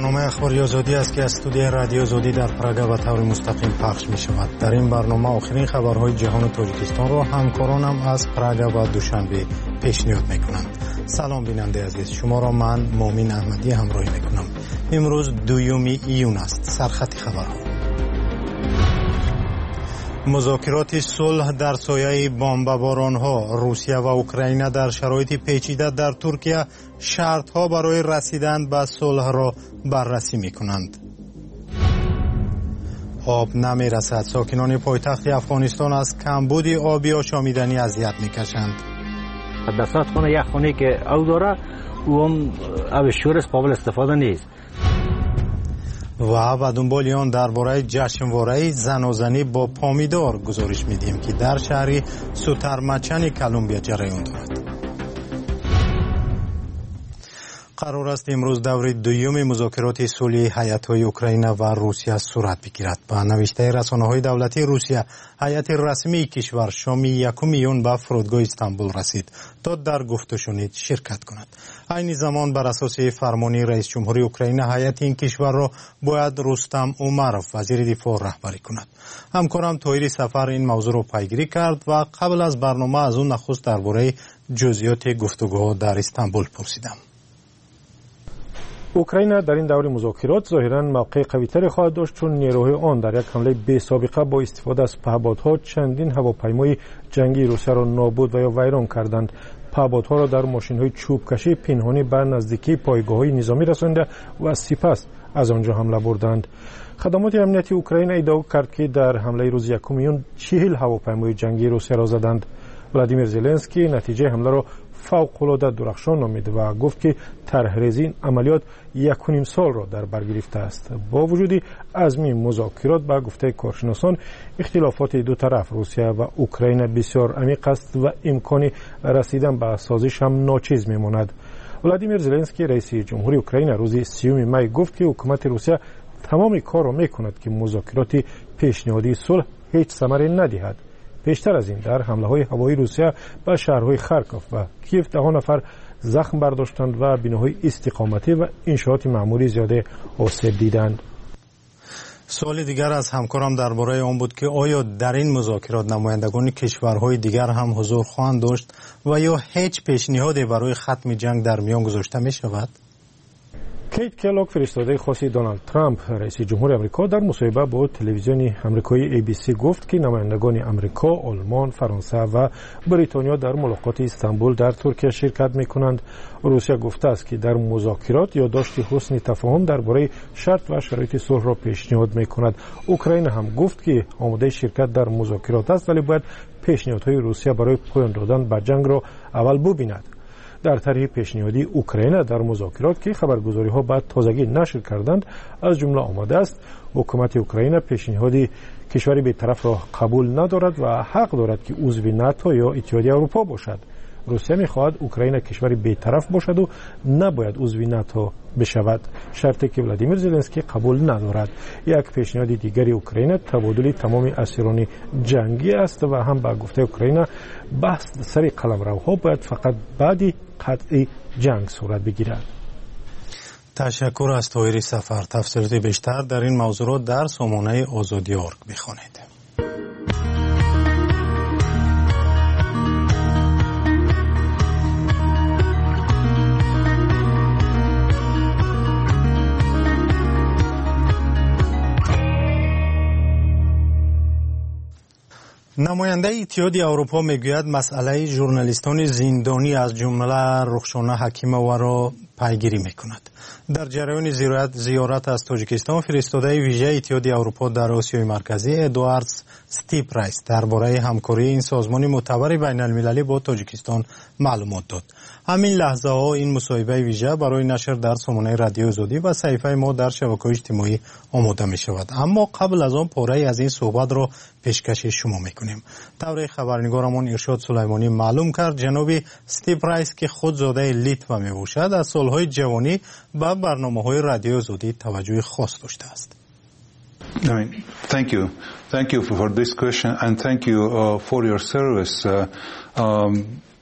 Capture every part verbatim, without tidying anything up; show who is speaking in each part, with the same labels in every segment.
Speaker 1: برنامه اخباری آزادی است که از استودیو رادیو آزادی در پراگ به طور مستقیم پخش می شود. در این برنامه آخرین خبرهای جهان تاجیکستان را همکارانم از پراگ و دوشنبه پیشنهاد می کنند. سلام بیننده عزیز، شما را من مومن احمدی همراهی می کنم. امروز دوم ایون است. سرخط خبرها: مذاکرات صلح در سایه بمباران‌ها، روسیه و اوکراین در شرایط پیچیده در ترکیه شرط‌ها برای رسیدن به صلح را بررسی می‌کنند. آب نمی‌رسد. ساکنان پایتخت افغانستان از کمبود آبی آشامیدنی اذیت می‌کشند.
Speaker 2: دستات خونه یک خونه که او داره او هم آب شورش قابل استفاده نیست.
Speaker 1: و به دنبال آن درباره جشنواره زنازنی با پامیدار گزارش میدیم که در شهر سوترمچن کلمبیا جریان دارد. قرار است امروز دور دوم مذاکرات صلحی هیئت‌های اوکراین و روسیه صورت بگیرد. با نوشته رسانه‌های دولتی روسیه، هیئت رسمی کشور شام یکم ایون به فرودگاه استانبول رسید تا در گفت و شنید شرکت کند. عین زمان بر اساس فرمانی رئیس جمهوری اوکراین، هیئت این کشور را باید رستم اومروف وزیر دفاع رهبری کند. همکارم طاهر سفر این موضوع را پیگیری کرد و قبل از برنامه از اون نخست درباره جزئیات گفتگوها در استانبول پرسیدم.
Speaker 3: اوکراین در این دور مذاکرات ظاهراً موقع قوی‌تری خواهد داشت، چون نیروهای آن در یک حمله بی سابقه با استفاده از پهپادها چندین هواپیمای جنگی روسیه را نابود و یا ویران کردند. پهپادها را در ماشین‌های چوبکشی پنهانی به نزدیکی پایگاه‌های نظامی رسانده و سپس از آنجا حمله بردند. خدمات امنیتی اوکراین ادعا کرد که در حمله روز یکم ایون چهل هواپیمای جنگی روسیه را زدند. ولادیمیر زلنسکی نتیجه حمله را فوق‌العاده درخشان نامید و گفت که طرح‌ریزی این عملیات یک و نیم سال را در بر گرفته است. با وجود عزم مذاکرات، به گفته کارشناسان اختلافات دو طرف روسیه و اوکراین بسیار عمیق است و امکان رسیدن به سازش هم ناچیز میماند. ولادیمیر زلنسکی رئیس جمهوری اوکراین روز سیوم می گفت که حکومت روسیه تمام کار را میکند که مذاکرات پیشنهادی صلح هیچ ثمری ندهد. بیشتر از این، در حمله های هوایی روسیه به شهرهای خارکوف و کیف ده نفر زخم برداشتند و بناهای استقامتی و انشاءات معمولی زیاده آسیب دیدند.
Speaker 1: سوال دیگر از همکارم درباره آن بود که آیا در این مذاکرات نمایندگان کشورهای دیگر هم حضور خواهند داشت و یا هیچ پیشنهادی برای ختم جنگ در میان گذاشته می شود؟
Speaker 3: کیت کلاک، فرستاده خاصی دونالد ترامپ رئیس جمهور آمریکا، در مصاحبه با تلویزیون آمریکایی ای بی سی گفت که نمایندگان آمریکا، آلمان، فرانسه و بریتانیا در ملاقات استانبول در ترکیه شرکت می‌کنند. روسیه گفته است که در مذاکرات یادداشت حسن تفاهم درباره شرط و شرایط صلح را پیشنهاد می‌کند. اوکراین هم گفت که آماده شرکت در مذاکرات است، ولی باید پیشنهادهای روسیه برای پایان دادن به جنگ را اول ببیند. در طرح پیشنهادی اوکراین در مذاکرات که خبرگزاری‌ها بعد تازگی نشر کردند از جمله آمده است حکومت اوکراین پیشنهادی کشوری بی‌طرف را قبول ندارد و حق دارد که عضو ناتو یا اتحادیه اروپا باشد. روسیه می‌خواهد اوکراین کشوری بی‌طرف باشد و نباید عضو ناتو بشود، شرطی که ولادیمیر زلنسکی قبول ندارد. یک پیشنهاد دیگری اوکراین تبادل تمام اسیران جنگی است و هم به گفته اوکراین بحث سر قلمروها باید فقط بعد قطع جنگ صورت بگیرد.
Speaker 1: تشکر از طاهر سفر. تفصیلات بیشتر در این موضوع در سامانه آزادی ارگ بخوانید. نماینده اتحادیه اروپا میگوید مسئله ژورنالیستان زندانی از جمله رخشانه حکیمووا را پیگیری میکند. در جریان زیارت زیارت از تاجیکستان، فرستاده ویژه اتحادیه اروپا در آسیای مرکزی ادوارد ستیپرایس درباره همکاری این سازمان معتبر بین المللی با تاجیکستان معلومات داد. همین لحظه ها این مصاحبه ویژه برای نشر در سامانه رادیو آزادی و صفحه ما در شبکه‌های اجتماعی آماده می شود. اما قبل از آن پاره از این صحبت را پیشکش شما میکنیم. طور خبرنگارمون ارشاد سلیمانی معلوم کرد جناب ستیپرایس که خود زاده لیتوا می باشد از سالهای جوانی به برنامه‌های رادیو آزادی توجه خاص داشته است.
Speaker 4: I mean, thank you. Thank you for this question and thank you uh, for your service. Uh, um,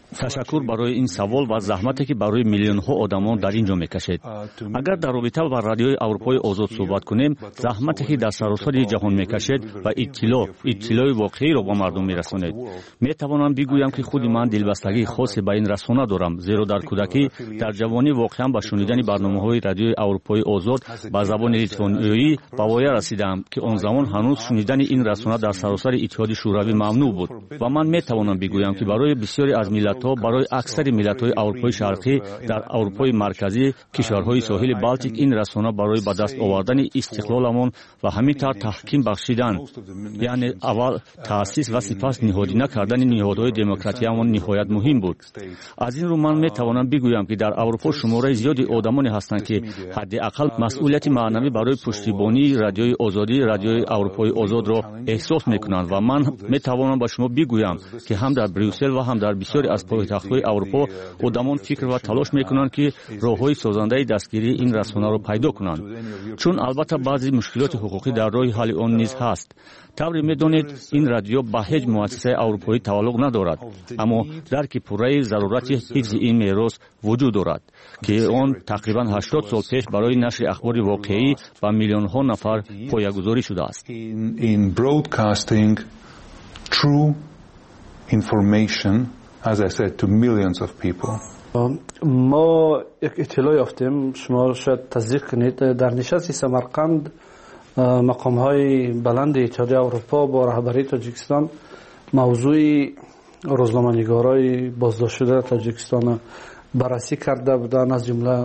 Speaker 5: تشکر برای این سوال و زحمتی که برای میلیون ها آدمان در اینجا میکشید. اگر در رابطه با رادیوی اروپای آزاد صحبت کنیم، زحمتی که در سراسر جهان میکشید و اطلاع اطلاع واقعی را با مردم میرسانید. میتوانم بگویم که خود من دلبستگی خاصی به این رسانه دارم، زیرا در کودکی در جوانی واقعا با شنیدن برنامه‌های رادیوی اروپای آزاد با زبان لیتوانیایی به وای رسیدم که آن زمان هنوز شنیدن این رسانه در سراسر اتحاد شوروی ممنوع بود و من میتوانم بگویم که برای بسیاری از ملت‌ها، برای اکثر ملت‌های اروپای شرقی در اروپای مرکزی، کشورهای ساحل بالتیک، این رسانه برای به دست آوردن استقلالمان و همینطور تحکیم بخشیدن، یعنی اول تأسیس و سپس نهادینه کردن نهادهای دموکراتیمان نهایت مهم بود. از این رو من میتوانم بگویم که در اروپا شماره زیادی آدمانی هستند که حداقل مسئولیت معنوی برای پشتیبانی رادیوی آزادی، رادیوی اروپای آزاد را احساس میکنند و من میتوانم با شما بگویم که هم در بریوسل و هم در بسیاری از پایتخت‌های اروپا آدمان فکر و تلاش میکنند که راههای سازنده دستگیری این رسانه را پیدا کنند، چون البته بعضی مشکلات حقوقی در راه حل آن نیز هست. طوری میدانید این رادیو به هیچ مؤسسه اروپایی تعلق ندارد، اما درک پوره ضرورت حفظ این میراث وجود دارد که آن تقریبا هشتاد سال پیش برای نشر اخبار واقعی و میلیون ها نفر پایه‌گذاری شده است.
Speaker 4: In broadcasting true information, as I said, to millions of people.
Speaker 6: ما یک اطلاع یافتیم، شما شاید تصدیق کنید، در نشست سمرقند مقام‌های بلند اتحادیه اروپا با رهبری تاجیکستان موضوع روزنامه‌نگارای بازداشت شده تاجیکستان بررسی کرده بودند، از جمله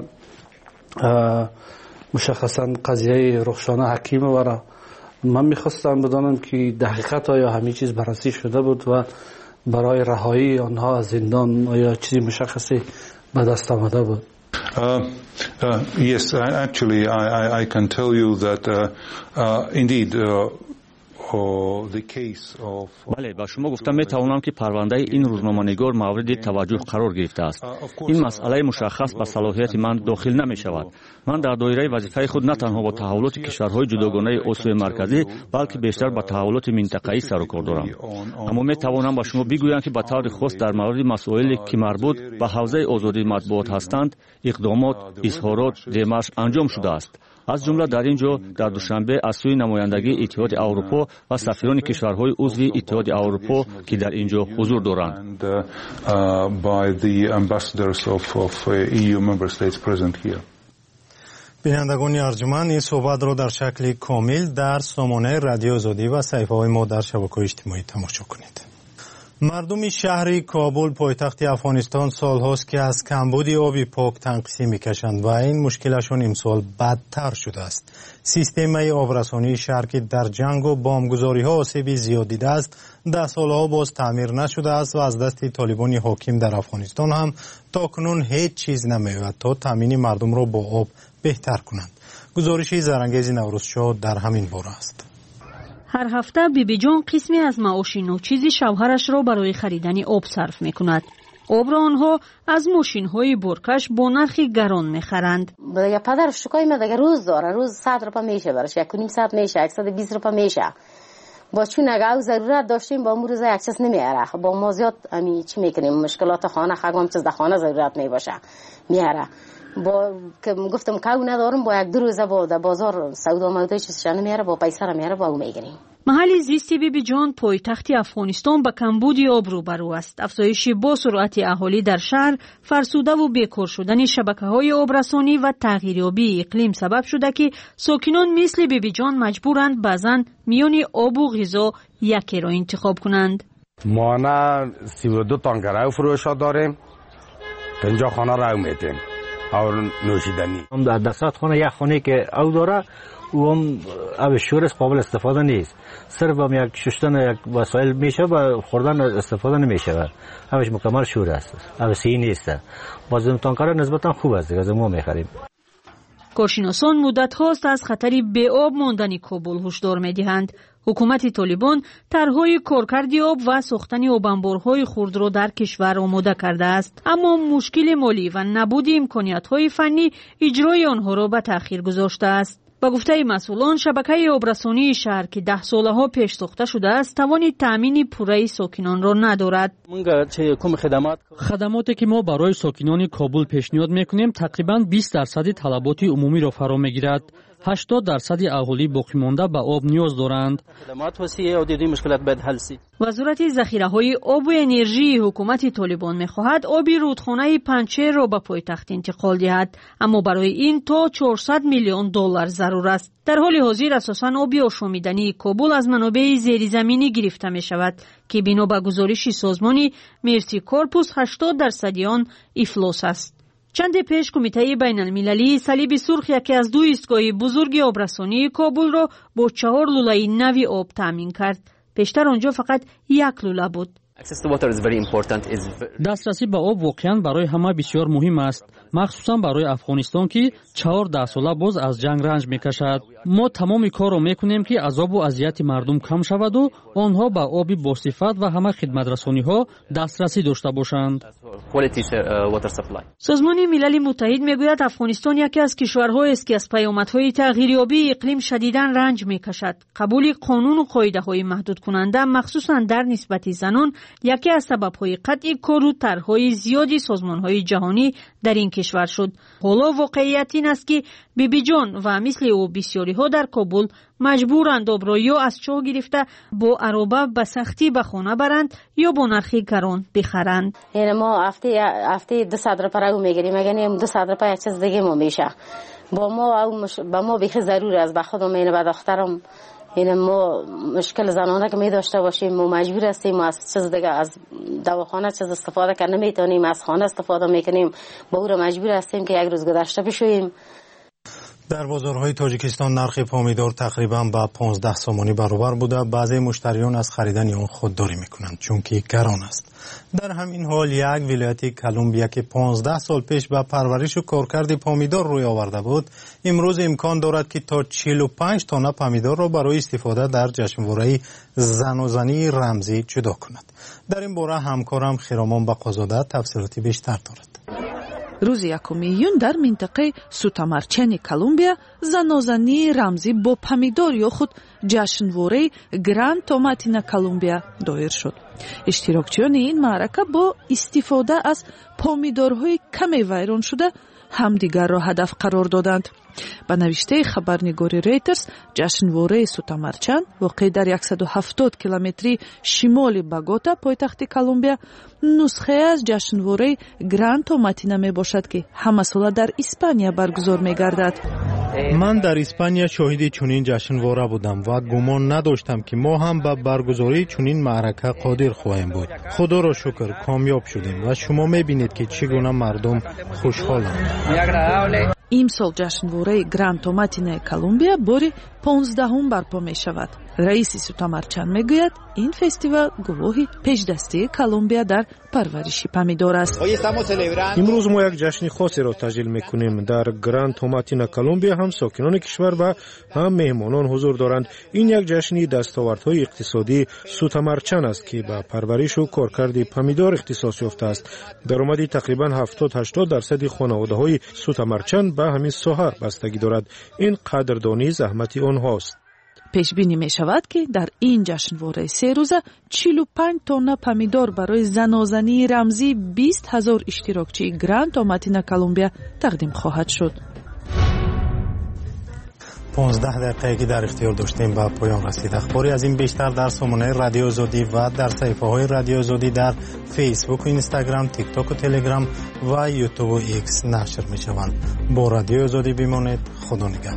Speaker 6: مشخصا قضیه رخشانه حکیم و من میخواستم بدانم که دقیقاً آیا همه چیز بررسی شده بود و برای رهایی آنها از زندان آیا چیزی مشخصی به دست آمده بود؟
Speaker 4: Uh, uh, yes, I, actually, I, I, I can tell you that uh, uh, indeed. Uh,
Speaker 5: بله، با شما گفتم میتوانم که پرونده این روزنامه‌نگار مورد توجه قرار گرفته است. این مسئله مشخص به صلاحیت من داخل نمی شود. من در دایره وظیفه خود نه تنها با تحولات کشورهای جداگانه آسیای مرکزی بلکه بیشتر با تحولات منطقه‌ای سر و کار دارم. اما میتوانم با شما بگویم که به طور خاص در مورد مسائلی که مربوط به حوزه آزادی مطبوعات هستند اقدامات، اظهارات، دمارش انجام شده است. از جمله در اینجا در دوشنبه از سوی نمایندگی اتحاد اروپا و سفیران کشورهای عضو اتحاد اروپا که در اینجا حضور دارند.
Speaker 1: بینندگان ارجمند، این صحبت را در شکل کامل در سامانه رادیو آزادی و صفحه‌های ما در شبکه‌های اجتماعی تماشا کنید. مردم شهر کابل پایتخت افغانستان سالهاست که از کمبود آب پاک تنقیصی میکشند و این مشکلشون امسال بدتر شده است. سیستم آبرسانی شهر که در جنگ و بمبگذاری ها آسیبی زیاد دیده است، ده سالها باز تعمیر نشده است و از دست طالبان حاکم در افغانستان هم تا کنون هیچ چیز نمی‌یابد تا تامین مردم را با آب بهتر کنند. گزارشی زرانگیز نوروزشاه در همین باره است.
Speaker 7: هر هفته بیبی جان قسمی از معاش نوچیز شوهرش را برای خریدن آب صرف می کند. آب را آنها از ماشین های برکش با نرخ گران می خرند.
Speaker 8: دیگه پدر شکای ما دیگه روز داره، روز صد روپا میشه براش، یک و نیم ساعت میشه، صد و بیست روپا میشه. با چون اگه ضرورت داشتیم با امور روز یک چیز نمیاره. با ما زیاد امی چی میکنیم، مشکلات خانه خگام چیز در خانه ضرورت میباشه میاره. با که گفتم که ندارم با یک دو روزه با در بازار سودا مودای چیزش نمیاره، با پیسه رو میاره با او میگیریم.
Speaker 7: محل زیست بیبی جان پایتخت افغانستان به کمبود آب روبرو است. افزایش با سرعت اهالی در شهر، فرسوده و بیکار شدن شبکه‌های آبرسانی و تغییریابی اقلیم سبب شده که ساکنان مثل بیبی جان مجبورند بعضن میان آب و غذا یکی را انتخاب کنند.
Speaker 9: ما نه سی و دو تانکر فروشا داریم، اینجا خانه را میتیم اور نوشیدنی.
Speaker 2: هم در دستات خانه یک خانه که او داره و هم او شورش قابل استفاده نیست، صرف هم یک شستن یک وسایل میشه و خوردن استفاده نمیشه، همش مکمل شور است، او سی نیست. باز تانکر نسبتا خوب است دیگه، از ما میخریم.
Speaker 7: کارشناسان مدت هاست از خطری به آب ماندن کابل هشدار میدهند. حکومت طالبان طرحهای کارکرد آب و ساختن آبانبارهای خرد را در کشور آماده کرده است، اما مشکل مالی و نبود امکانیت‌های فنی اجرای آنها را به تأخیر گذاشته است. با گفته مسئولان شبکه آبرسانی شهر که ده ساله ها پیش ساخته شده است توان تامین پوره ساکنان را ندارد.
Speaker 10: خدماتی که ما برای ساکنان کابل پیشنهاد میکنیم تقریبا بیست درصد طلبات عمومی را فرا میگیرد. هشتاد درصد اهالی باقی مانده به آب نیاز دارند.
Speaker 7: وزارت ذخیره‌های آب و انرژی حکومت طالبان می‌خواهد آب رودخانه پنچیر را به پایتخت انتقال دهد، اما برای این تا چهارصد میلیون دلار ضرور است. در حال حاضر اساساً آب آشامیدنی کابل از منابع زیرزمینی گرفته می‌شود که بنا به گزارش سازمان مرسی کورپوس هشتاد درصد آن افلاس است. چند پیش کمیته بین المللی صلیب سرخ یکی از دو ایستگاه بزرگ آبرسانی کابل را با چهار لوله نوی آب تامین کرد. پیشتر آنجا فقط یک لوله بود.
Speaker 10: دسترسی به آب واقعا برای همه بسیار مهم است، مخصوصا برای افغانستان که چهار ده ساله باز از جنگ رنج میکشد. ما تمام کار را میکنیم که عذاب و اذیت مردم کم شود و آنها به آب با صفت و همه خدمت رسانی ها دسترسی داشته باشند.
Speaker 7: سازمان ملل متحد میگوید افغانستان یکی از کشورهایی است که از پیامدهای تغییریابی اقلیم شدیداً رنج میکشد. قبول قانون و قاعده‌های محدود کننده مخصوصاً در نسبت زنان یکی از سبب‌های قطع کار و طرح‌های زیادی سازمان‌های جهانی در این کشور شد. حالا واقعیت این است که بیبی جان و مثل او بسیاری‌ها در کابل مجبورند آب را یا از چاه گرفته با عرابه به سختی به خانه برند یا با نرخ گران بخرند.
Speaker 8: یعنی ما هفته هفته دو صد روپیه رو میگیریم، اگر نیم دو صد روپیه یک چیز دیگه ما میشه. با ما او مش... با ما بیخی ضرور است، به خودم اینه به دخترم یعنی ما مشکل زنانه که می داشته باشیم ما مجبور هستیم از چیز دیگه از دواخانه چیز استفاده کنه نمیتونیم، از خانه استفاده میکنیم، با او را مجبور هستیم که یک روز گذشته بشویم.
Speaker 1: در بازارهای تاجیکستان نرخ پامیدور تقریبا با پانزده سومانی برابر بوده. بعضی مشتریان از خریدن آن خودداری میکنند چون که گران است. در همین حال یک ولایت کلمبیا که پانزده سال پیش به پرورش و کارکرد پامیدور روی آورده بود امروز امکان دارد که تا چهل و پنج تانه پامیدور را برای استفاده در جشنواره زن و زنی رمزی جدا کند. در این باره همکارم خرامان بقازاده تفصیلاتی بیشتر دارد.
Speaker 11: روز یکم ایون در منطقه سوتامارچن کلمبیا زنازنی رمزی با پامیدور یا خود جشنواره گراند توماتینا کلمبیا دایر شد. اشتراکچیان این معرکه با استفاده از پامیدورهای کمی ویران شده همدیگر را هدف قرار دادند. با نوشته خبرنگاری ریترز جشنواره سوتامارچن واقع در صد و هفتاد کیلومتری شمال بوگوتا پایتخت کلمبیا نسخه از جشنواره گراند توماتینا می باشد که همه ساله در اسپانیا برگزار می گردد.
Speaker 1: من در اسپانیا شاهد چنین جشنواره بودم و گمان نداشتم که ما هم به برگزاری چنین معرکه قادر خواهیم بود. خدا را شکر کامیاب شدیم و شما می بینید که چگونه مردم خوشحالند.
Speaker 11: امسال جشنواره گراند توماتینا کلمبیا باری پانزدهم برپا می شود. رئیس سوتامارچن می گوید این فستیوال گواهی پیشدستی کلمبیا در پرورش پامیدور است.
Speaker 3: امروز ما یک جشن خاصی را تجلیل می کنیم. در گراند توماتینا کلمبیا هم ساکنان کشور و هم مهمانان حضور دارند. این یک جشن دستاوردهای اقتصادی سوتامارچن است که به پرورش و کارکرد پامیدور اختصاص یافته است. درآمد تقریبا هفتاد تا هشتاد درصد خانواده‌های سوتامارچن به همین ساحه بستگی دارد. این قدردانی زحمت آنهاست.
Speaker 11: پیش بینی می شود که در این جشنواره سه روزه چهل و پنج تن پامیدور برای زنازنی رمزی بیست هزار اشتراکچی گراند توماتینا کلمبیا تقدیم خواهد شد.
Speaker 1: پانزده دقیقه که در اختیار داشتیم به پایان رسید. اخباری از این بیشتر در سامانه رادیو آزادی و در صفحه های رادیو آزادی در فیسبوک و اینستاگرام، تیک تاک و تلگرام و یوتیوب و ایکس نشر می شوند. با رادیو آزادی بمانید. خدا نگهدار.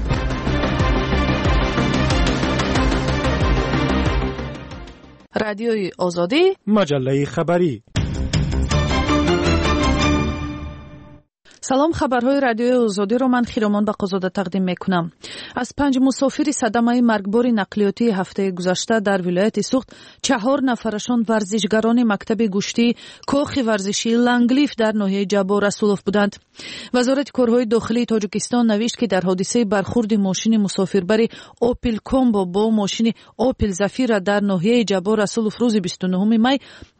Speaker 11: رادیوی آزادی
Speaker 3: مجله خبری.
Speaker 11: سلام، خبرهای رادیوی آزادی را من خیرامان بقازاده تقدیم میکنم. از پنج مسافر صدمه مرگبار نقلیاتی هفته گذشته در ولایت سوخت چهار نفرشان ورزشگران مکتب گوشتی کاخ ورزشی لنگلیف در ناحیه جبار رسولوف بودند. وزارت کارهای داخلی تاجیکستان نوشت که در حادثه برخورد ماشین مسافربر اوپل کومبو با ماشین اوپل زفیر در ناحیه جبار رسولوف روز بیست و نهم می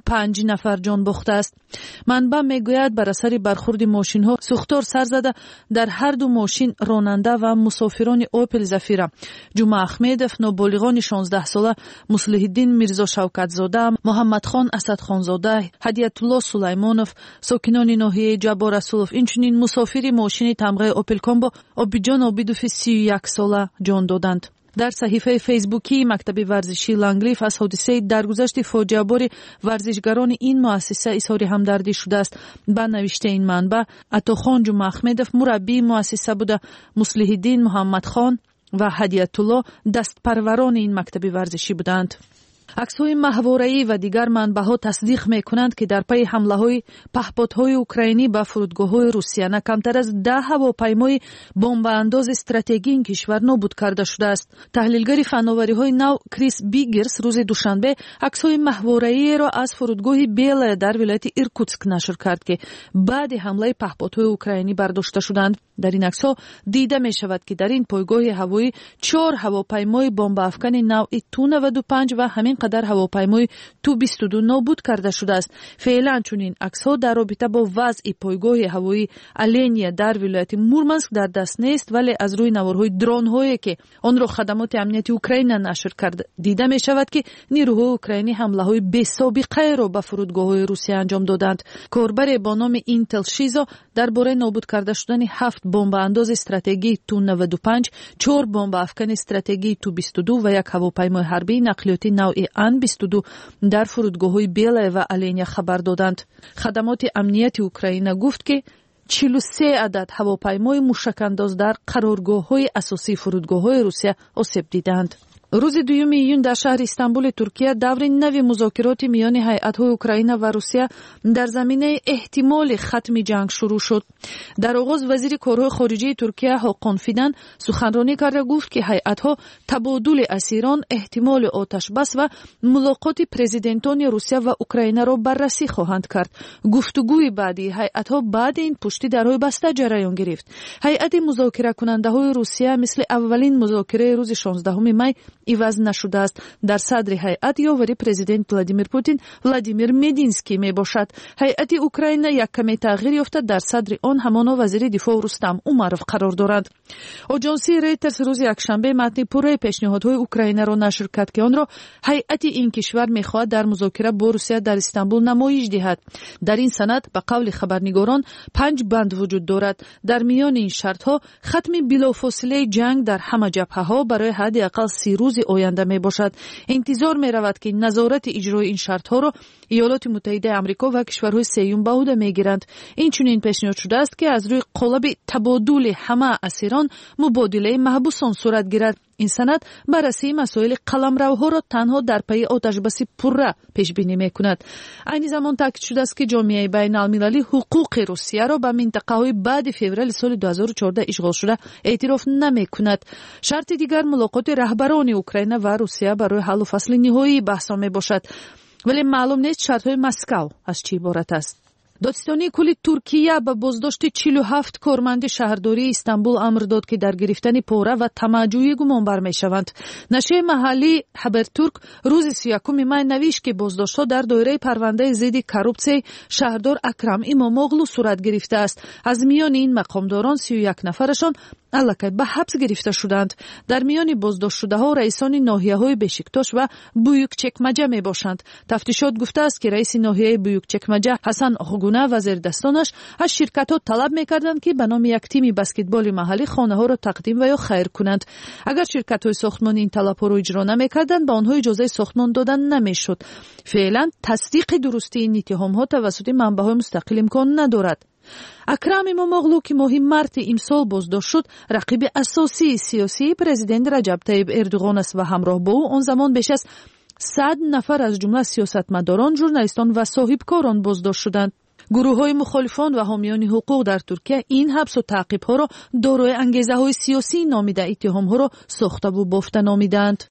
Speaker 11: پنج نفر جان باخته است. منبع میگوید بر اثر برخورد ماشین ها سوختار سر زده در هر دو ماشین راننده و مسافران اوپل زفیره جمعه احمدов، نوبالغان شانزده ساله مصلح الدین میرزا شوکت زاده، محمد خان اسد خان زاده، هدیت الله سلیمانов، ساکنان ناحیه جبار رسولov، اینچنین مسافری ماشین تمغه اوپل کامبو عابدجان عابدوف سی و یک ساله جان دادند. در صحیفه فیسبوکی مکتب ورزشی لانگلیف از حادثه درگذشت فاجعه‌بار ورزشگران این مؤسسه اظهار همدردی شده است. با نوشته این منبع عطاخان جمعه احمدov مربی مؤسسه بوده، مصلح الدین محمد خان و هدیت الله دستپروران این مکتب ورزشی بودند. عکس‌های ماهواره‌ای و دیگر منبع‌ها تصدیق می‌کنند که در پی حمله‌های پهپادهای اوکراینی به فرودگاه‌های روسیه نه کمتر از ده هواپیمای بمب‌انداز استراتژیکی این کشور نابود کرده شده است. تحلیلگر فناوری‌های نو کریس بیگرز روز دوشنبه عکس‌های ماهواره‌ای را از فرودگاه بیل در ولایت ایرکوتسک نشر کرد که بعد حمله پهپادهای اوکراینی برداشته شدند. در این عکس‌ها دیده می‌شود که در این پایگاه هوایی چهار هواپیمای بمب افکن نوع تو نود و پنج و همین قدر هواپیمای تو بیست و دو نابود کرده شده است. فعلا چنین عکس‌ها در رابطه با وضع پایگاه هوایی الینیا در ولایت مورمانسک در دست نیست، ولی از روی نوارهای درون‌هایی که آن را خدمات امنیتی اوکراین نشر کرده دیده می‌شود که نیروهای اوکراینی حمله‌های بی‌سابقه را به فرودگاه‌های روسیه انجام دادند. کاربر با نام اینتل شیزا درباره نابود کرده شدن هفت بمب انداز استراتژیکی تو نود و پنج، چهار بمب افکن استراتژیکی تو بیست و دو و یک هواپیمای حربی نقلیاتی نوع ان بیست و دو در فرودگاه‌های بیل و الینیا خبر دادند. خدمات امنیتی اوکراین گفت که چهل و سه عدد هواپیمای موشک‌انداز در قرارگاه‌های اساسی فرودگاه‌های روسیه آسیب دیدند. روز دوم ایون در شهر استانبول ترکیه دور نوی مذاکرات میان هیئت‌های اوکراین و روسیه در زمینه احتمال ختم جنگ شروع شد. در آغاز وزیر کارهای خارجه ترکیه حاکان فیدن سخنرانی کرده گفت که هیئت‌ها تبادل اسیران، احتمال آتش بس و ملاقات پرزیدنتان روسیه و اوکراین را بررسی خواهند کرد. گفتگوی بعدی هیئت‌ها بعد این پشتی درهای بسته جریان گرفت. هیئت مذاکره کننده‌های روسیه مثل اولین مذاکره روز شانزدهم می عوض نشده است. در صدر هیئت یاوری پرزیدنت ولادیمیر پوتین ولادیمیر مدینسکی می باشد. هیئت اوکراین یک کمی تغییر یافته، در صدر آن همانا وزیر دفاع رستم اومروف قرار دارند. آژانسی ریترز روز یکشنبه متن پوره پیشنهادهای اوکراین را نشر کرد که آن را هیئت این کشور می‌خواهد در مذاکره با روسیه در استانبول نمایش دهد. در این سند به قول خبرنگاران پنج بند وجود دارد. در میان این شرط‌ها ختم بلافاصله جنگ در همه جبهه‌ها برای حداقل سی روز آینده می باشد. انتظار می رود که نظارت اجرای این شرط ها را ایالات متحده آمریکا و کشورهای سیوم به عهده می گیرند. این چنین پیشنهاد شده است که از روی قالب تبادل همه اسیران مبادله محبوسان صورت گیرد. این سند بررسی مسائل قلمروها را تنها در پی آتشبسی پره پیش بینی می کند. این زمان تاکید شده است که جامعه بین المللی حقوق روسیه را به منطقه های بعد فوریه سال دو هزار و چهارده اشغال شده اعتراف نمی کند. شرط دیگر ملاقات رهبران اوکراین و روسیه برای حل و فصل نهایی بحث می باشد، ولی معلوم نیست شرط های مسکو از چی عبارت است. دادستانی کل ترکیه به بازداشت چهل و هفت کارمند شهرداری استانبول امر داد که در گرفتن پاره و طمع‌جویی گمانبر می‌شوند. نشریه محلی حبرتورک روز سی و یکم می نوشت که بازداشت‌ها در دایره پرونده ضد کورپسیون شهردار اکرم اماموغلو صورت گرفته است. از میان این مقامداران سی و یک نفرشان الکی به حبس گرفته شدند. در میان بازداشت شده‌ها رئیسان ناحیه‌های بشکتاش و بویوکچکمجه میباشند. تفتیشات گفته است که رئیس ناحیه بویوکچکمجه حسن آقاگونه و زیردستانش از شرکت‌ها طلب می‌کردند که به نام یک تیم بسکتبال محلی خانه‌ها را تقدیم و یا خیر کنند. اگر شرکت‌های ساختمانی این طلب‌ها را اجرا نمی‌کردند به آنها اجازه ساختمان دادن نمی‌شد. فعلا تصدیق درستی این اتهام‌ها توسط منبع‌های مستقل امکان ندارد. اکرم اماموغلو که ماه مارس امسال بازداشت شد رقیب اساسی سیاسی پرزیدنت رجب طیب اردوغان است و همراه با او آن زمان بیش از صد نفر از جمله سیاستمداران، ژورنالیستان و صاحبکاران بازداشت شدند. گروه‌های مخالفان و حامیان حقوق در ترکیه این حبس و تعقیب‌ها را دارای انگیزه‌های سیاسی نامیده، اتهام‌ها را ساخته و بافته نامیدند.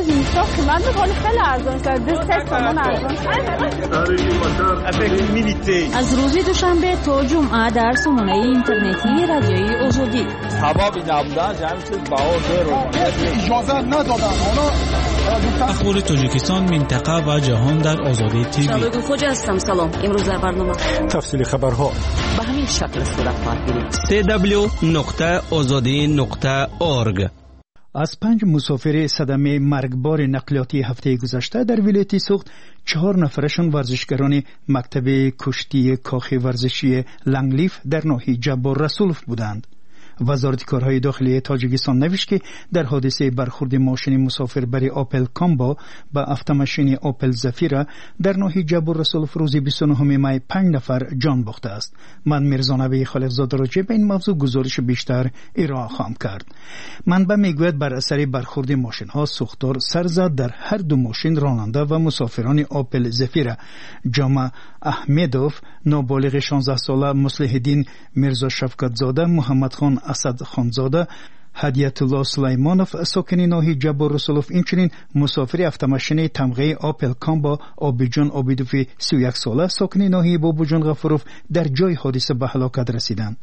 Speaker 7: از روز دوشنبه تا جمعه در سامانه اینترنتی رادیوی آزادی
Speaker 12: اجازه ندادن. اخبار تاجیکستان، منطقه و جهان در آزادی تیوی.
Speaker 13: شادو خوجا هستم. سلام. امروز در برنامه
Speaker 3: تفصیل خبرها
Speaker 13: به همین شکل صورت خواهد گرفت.
Speaker 14: سی دبلیو نقطه آزادی نقطه اورگ.
Speaker 15: از پنج مسافر صدمه مرگبار نقلیاتی هفته گذشته در ولایت سوخت، چهار نفرشان ورزشگران مکتب کشتی کاخ ورزشی لنگلیف در ناحیه جبار رسولف بودند. وزارت کارهای داخلی تاجیکستان نوشت که در حادثه برخورد ماشین مسافربر آپل کامبا با افت-ماشین آپل زفیرا در ناحیه جبار رسولف روز بیست و نهم می پنج نفر جان باخته است. من میرزا نبی خالقزاد راجع به این موضوع گزارش بیشتر ارائه خواهم کرد. منبع میگوید بر اثر برخورد ماشین ها سوختار سر زد در هر دو ماشین راننده و مسافران آپل زفیرا. جامع احمدوف نابالغ شانزده ساله، مصلح الدین میرزا شفقت زاده، محمد خان اسد خانزاده، هدیت الله سلیمانوف ساکن ناحیه جبار رسولف، اینچنین مسافر افت-ماشین تمغه آپل کامبا آبیجان آبیدوف سی و یک ساله ساکن ناحیه بابوجان غفوروف در جای حادثه به هلاکت رسیدند.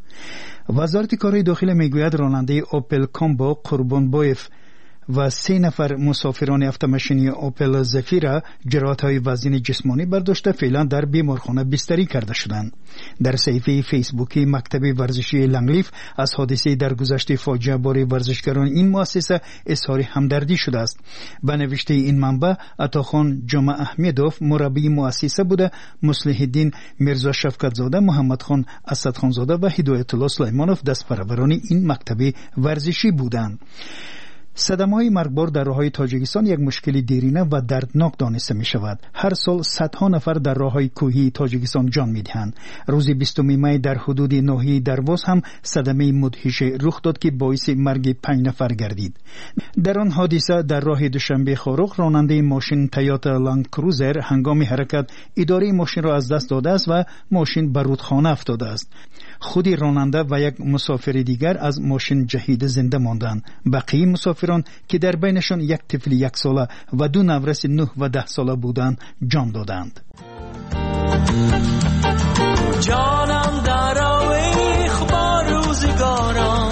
Speaker 15: وزارت کارهای داخلی میگوید راننده آپل کامبا قربان بایف و سه نفر مسافران افت-ماشین آپل زفیرا جراحت‌های وزن جسمانی برداشته فعلا در بیمارخانه بستری کرده شدند. در صفحه فیسبوکی مکتب ورزشی لنگلیف از حادثه درگذشت فاجعه بار ورزشگران این مؤسسه اظهار همدردی شده است. به نوشته این منبع، عطاخان جامع احمدوف مربی مؤسسه بوده، مصلح الدین میرزا شفقت زاده، محمد خان اسد خانزاده و هدایت الله سلیمانوف دست پروران این مکتب ورزشی بودند. صدمه‌های مرگبار در راه‌های تاجیکستان یک مشکل دیرینه و دردناک دانسته می شود. هر سال صدها نفر در راه‌های کوهی تاجیکستان جان می‌دهند. روز بیستم می در حدود ناحیه درواز هم صدمه مدهش رخ داد که باعث مرگ پنج نفر گردید. در آن حادثه در راه دوشنبه خاروق راننده ماشین تویوتا لند کروزر هنگام حرکت اداره ماشین را از دست داده است و ماشین به رودخانه افتاده است. خود راننده و یک مسافر دیگر از ماشین جهید زنده ماندند. بقیه مسافران که در بینشان یک طفل یک ساله و دو نورس نه و ده ساله بودند جان دادند.
Speaker 16: جانم در آویخ با روزگاران،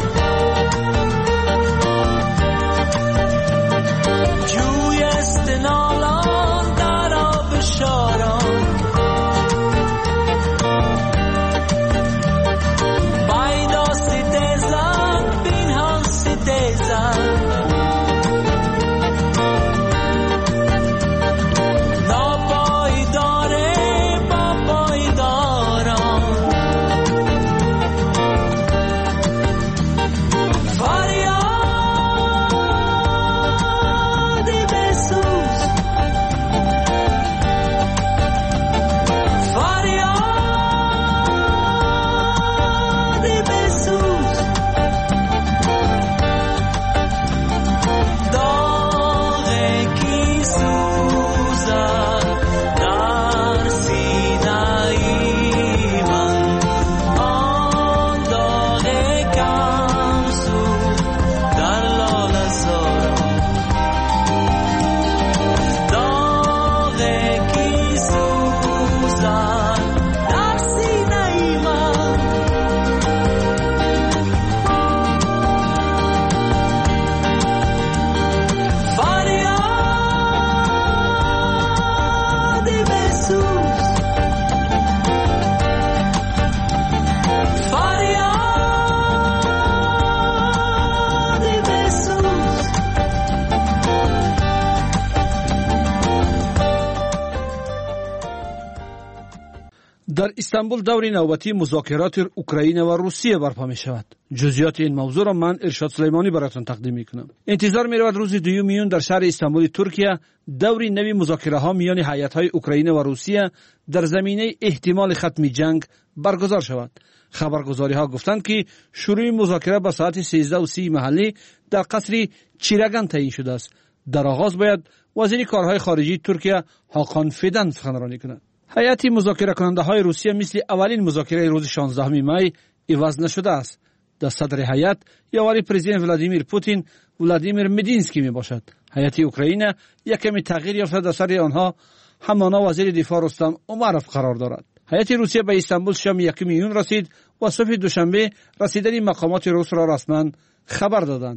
Speaker 16: جوی استنالان در آب شاران، بایدا سیدزن بین هم سیدزن،
Speaker 6: در استانبول دور نوبتی مذاکرات اوکراین و روسیه برپا می شود. جزئیات این موضوع را من ارشاد سلیمانی براتون تقدیم می کنم. انتظار می رود روز دوم میون در شهر استانبول ترکیه دوری نوی مذاکره ها میان هیئت های اوکراین و روسیه در زمینه احتمال ختم جنگ برگزار شود. خبرگزاری ها گفتند که شروع مذاکره به ساعت سیزده و سی محلی در قصر چیرگان تعیین شده است. در آغاز باید وزیر کارهای خارجی ترکیه هاکان فیدان سخنرانی کند. هیئت مذاکره کننده های روسیه مثل اولین مذاکره روز شانزدهم می عوض نشده است. در صدر هیئت یاوری پرزیدنت ولادیمیر پوتین ولادیمیر مدینسکی می باشد. هیئت اوکراین یک کمی تغییر یافته در سر آنها همانا وزیر دفاع رستم امروف قرار دارد. هیئت روسیه به استانبول شام یکم میون رسید و صبح دوشنبه رسیدن مقامات روس را رسما خبر دادند.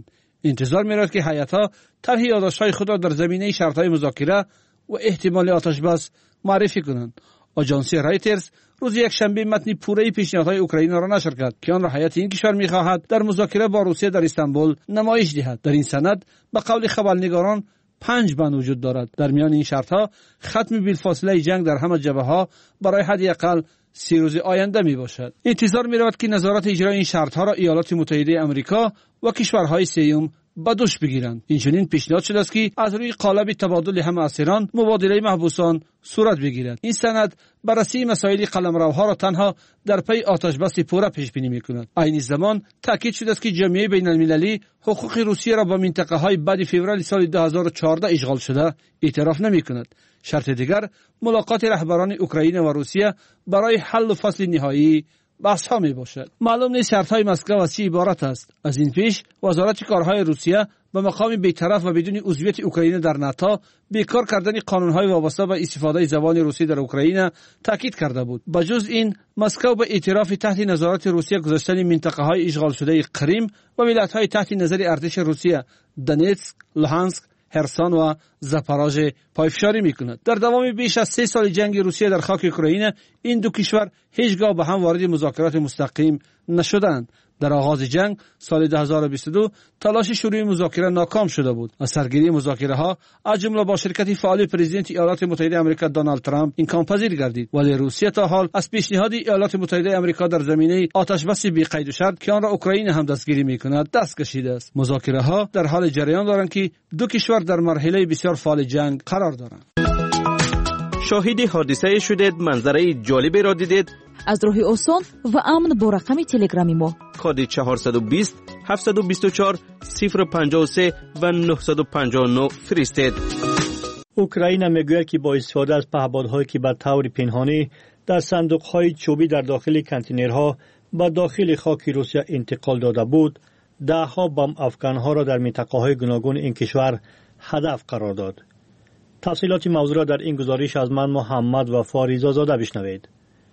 Speaker 6: انتظار می‌رود که هیئت‌ها طرح یادداشت‌های خود را در زمینه شرط‌های مذاکره و احتمال آتش بس معرفی کنند. آژانسی رایترز روز یکشنبه متن پوره پیشنهادهای اوکراین را نشر کرد که آن را هیئت این کشور می‌خواهد در مذاکره با روسیه در استانبول نمایش دهد. در این سند به قول خبرنگاران پنج بند وجود دارد. در میان این شرط‌ها ختم بلافاصله جنگ در همه جبهه‌ها برای حداقل سی روز آینده می باشد. انتظار می رود که نظارت اجرای این شرط‌ها را ایالات متحده آمریکا و کشورهای سوم به دوش بگیرند. اینچنین پیشنهاد شده است که از روی قالب تبادل همه اسیران مبادله محبوسان صورت بگیرد. این سند بررسی مسائل قلمروها را تنها در پی آتش بس پوره پیش بینی می‌کند. عین زمان تاکید شده است که جامعه بین‌المللی حقوق روسیه را با منطقه‌های بعد فوریه سال دو هزار و چهارده اشغال شده اعتراف نمی‌کند. شرط دیگر ملاقات رهبران اوکراین و روسیه برای حل و فصل نهایی بحث ها می باشد. معلوم نیست شرط های مسکو از چی عبارت است. از این پیش وزارت کارهای روسیه به مقام بی‌طرف و بدون عضویت اوکراین در ناتو بیکار کردن قانون های وابسته به استفاده زبان روسی در اوکراین تاکید کرده بود. بجز این مسکو به اعتراف تحت نظارت روسیه گذاشتن منطقه های اشغال شده کریم و ولایت های تحت نظر ارتش روسیه دونتسک، لوهانسک، هرسون و زاپاروژه پایفشاری میکند. در دوام بیش از سه سال جنگ روسیه در خاک اوکراین این دو کشور هیچگاه به هم وارد مذاکرات مستقیم نشدند. در آغاز جنگ سال دو هزار و بیست و دو تلاش شروع مذاکره ناکام شده بود. از سرگیری مذاکره ها از جمله با شرکت فعال پرزیدنت ایالات متحده آمریکا دونالد ترامپ امکان پذیر گردید، ولی روسیه تا حال از پیشنهاد ایالات متحده آمریکا در زمینه آتش بس بی قید و شرط که آن را اوکراین هم دستگیری میکند دست کشیده است. مذاکره ها در حال جریان دارند که دو کشور در مرحله بسیار فعال جنگ قرار دارند.
Speaker 14: شاهد حادثه شدید، منظره جالبی را دیدید؟
Speaker 11: از راه آسان و امن با رقم تلگرامی ما
Speaker 14: کد چهارصد و بیست هفتصد و بیست و چهار صفر پنجاه و سه و نهصد و پنجاه و نه فرستید.
Speaker 2: اوکراین میگوید که با استفاده از پهپادهایی که به طور پنهانی در صندوق‌های چوبی در داخل کانتینرها به داخل خاک روسیه انتقال داده بود، ده‌ها بم افکن‌ها را در منطقه‌های گوناگون این کشور هدف قرار داد. تفصیلات موضوع را در این گزارش از من محمد و فاریزا زاده بشنوید.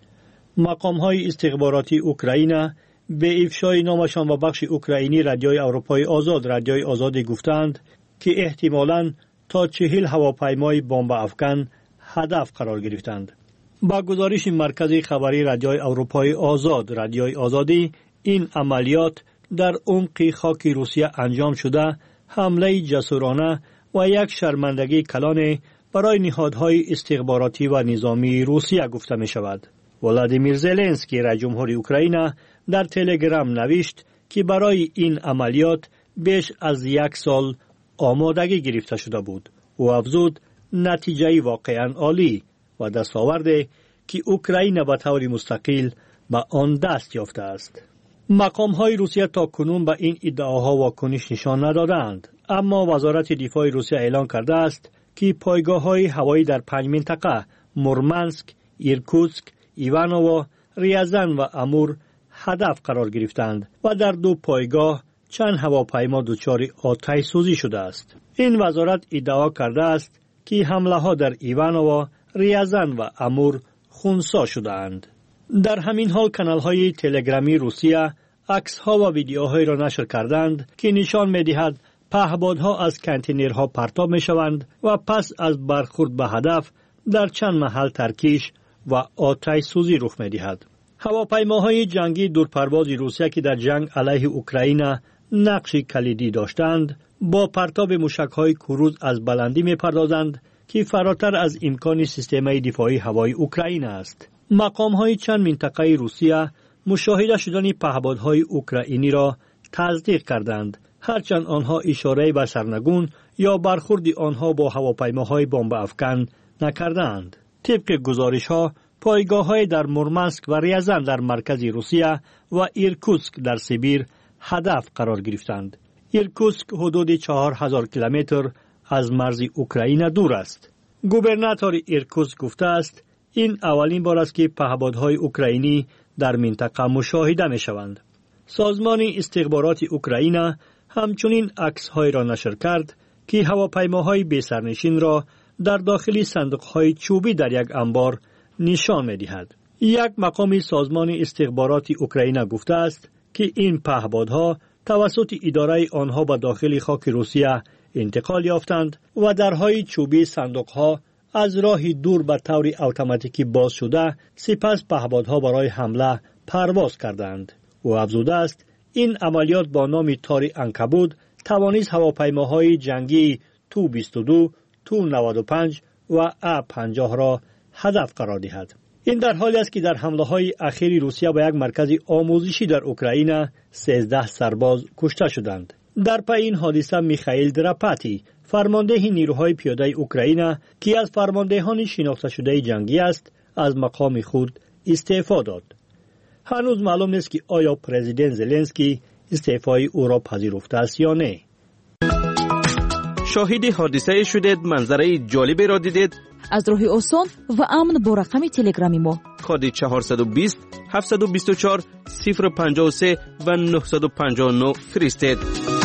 Speaker 2: مقام‌های استخباراتی اوکراین به افشای نامشان و بخش اوکراینی رادیوی اروپای آزاد رادیوی آزادی گفتند که احتمالاً تا چهل هواپیمای بمب افکن هدف قرار گرفتند. با گزارش مرکز خبری رادیوی اروپای آزاد رادیوی آزادی، این عملیات در عمق خاک روسیه انجام شده حمله جسورانه و یک شرمندگی کلان برای نهادهای استخباراتی و نظامی روسیه گفته می شود. ولادیمیر زلنسکی رئیس جمهوری اوکراین در تلگرام نوشت که برای این عملیات بیش از یک سال آمادگی گرفته شده بود. او افزود نتیجه واقعا عالی و دستاورد که اوکراین به طور مستقل به آن دست یافته است. مقام‌های روسیه تا کنون به این ادعاها واکنش نشان ندادند، اما وزارت دفاع روسیه اعلام کرده است که پایگاه‌های هوایی در پنج منطقه مورمانسک، ایرکوتسک، ایوانوو، ریازان و امور هدف قرار گرفتند و در دو پایگاه چند هواپیما دچار آتش سوزی شده است. این وزارت ادعا کرده است که حمله ها در ایوانوو، ریازان و امور خونسا شده‌اند. در همین حال کانال های تلگرامی روسیه عکس ها و ویدیوهایی را نشر کردند که نشان می‌دهد پهپادها از کانتینرها پرتاب می‌شوند و پس از برخورد به هدف در چند محل ترکیش و آتش سوزی رخ می‌دهد. هواپیماهای جنگی دورپرواز روسیه که در جنگ علیه اوکراین نقش کلیدی داشتند، با پرتاب موشک‌های کروز از بلندی می‌پردازند که فراتر از امکان سیستم دفاعی هوایی اوکراین است. مقام‌های چند منطقه روسیه مشاهده شدن پهپادهای اوکراینی را تصدیق کردند، هرچند آنها اشاره به سرنگون یا برخورد آنها با هواپیماهای بمب افکن نکردند. طبق گزارش‌ها پایگاه‌های در مورمانسک و ریازان در مرکز روسیه و ایرکوتسک در سیبیر هدف قرار گرفتند. ایرکوتسک حدود چهار هزار کیلومتر از مرز اوکراین دور است. گوبرناتور ایرکوتسک گفته است این اولین بار است که پهپادهای اوکراینی در منطقه مشاهده می‌شوند. سازمان استخبارات اوکراین همچنین عکس‌های را نشر کرد که هواپیماهای بی‌سرنشین را در داخل صندوق‌های چوبی در یک انبار نشان می‌دهد. یک مقام سازمان استخبارات اوکراین گفته است که این پهپادها
Speaker 17: توسط اداره آنها به داخل خاک روسیه انتقال یافتند و درهای چوبی صندوقها از راه دور به طور اتوماتیکی باز شده، سپس پهپادها برای حمله پرواز کردند. او افزوده است این عملیات با نام تار عنکبوت توانست هواپیماهای جنگی تو بیست و دو، تو نود و پنج و ا پنجاه را هدف قرار دهد. این در حالی است که در حمله های اخیر روسیه به یک مرکز آموزشی در اوکراین سیزده سرباز کشته شدند. در پی این حادثه میخائیل دراپاتی، فرمانده نیروهای پیاده اوکراین که از فرماندهان شناخته شده جنگی است، از مقام خود استعفا داد. هنوز معلوم نیست که آیا پرزیدنت زلنسکی استعفای او را پذیرفته است یا نه.
Speaker 14: شاهد حادثه شدید، منظره جالبی را دیدید؟
Speaker 18: از راه آسان و امن با رقم تلگرامی ما
Speaker 14: کد چهارصد و بیست هفتصد و بیست و چهار صفر پنجاه و سه و نهصد و پنجاه و نه فرستید.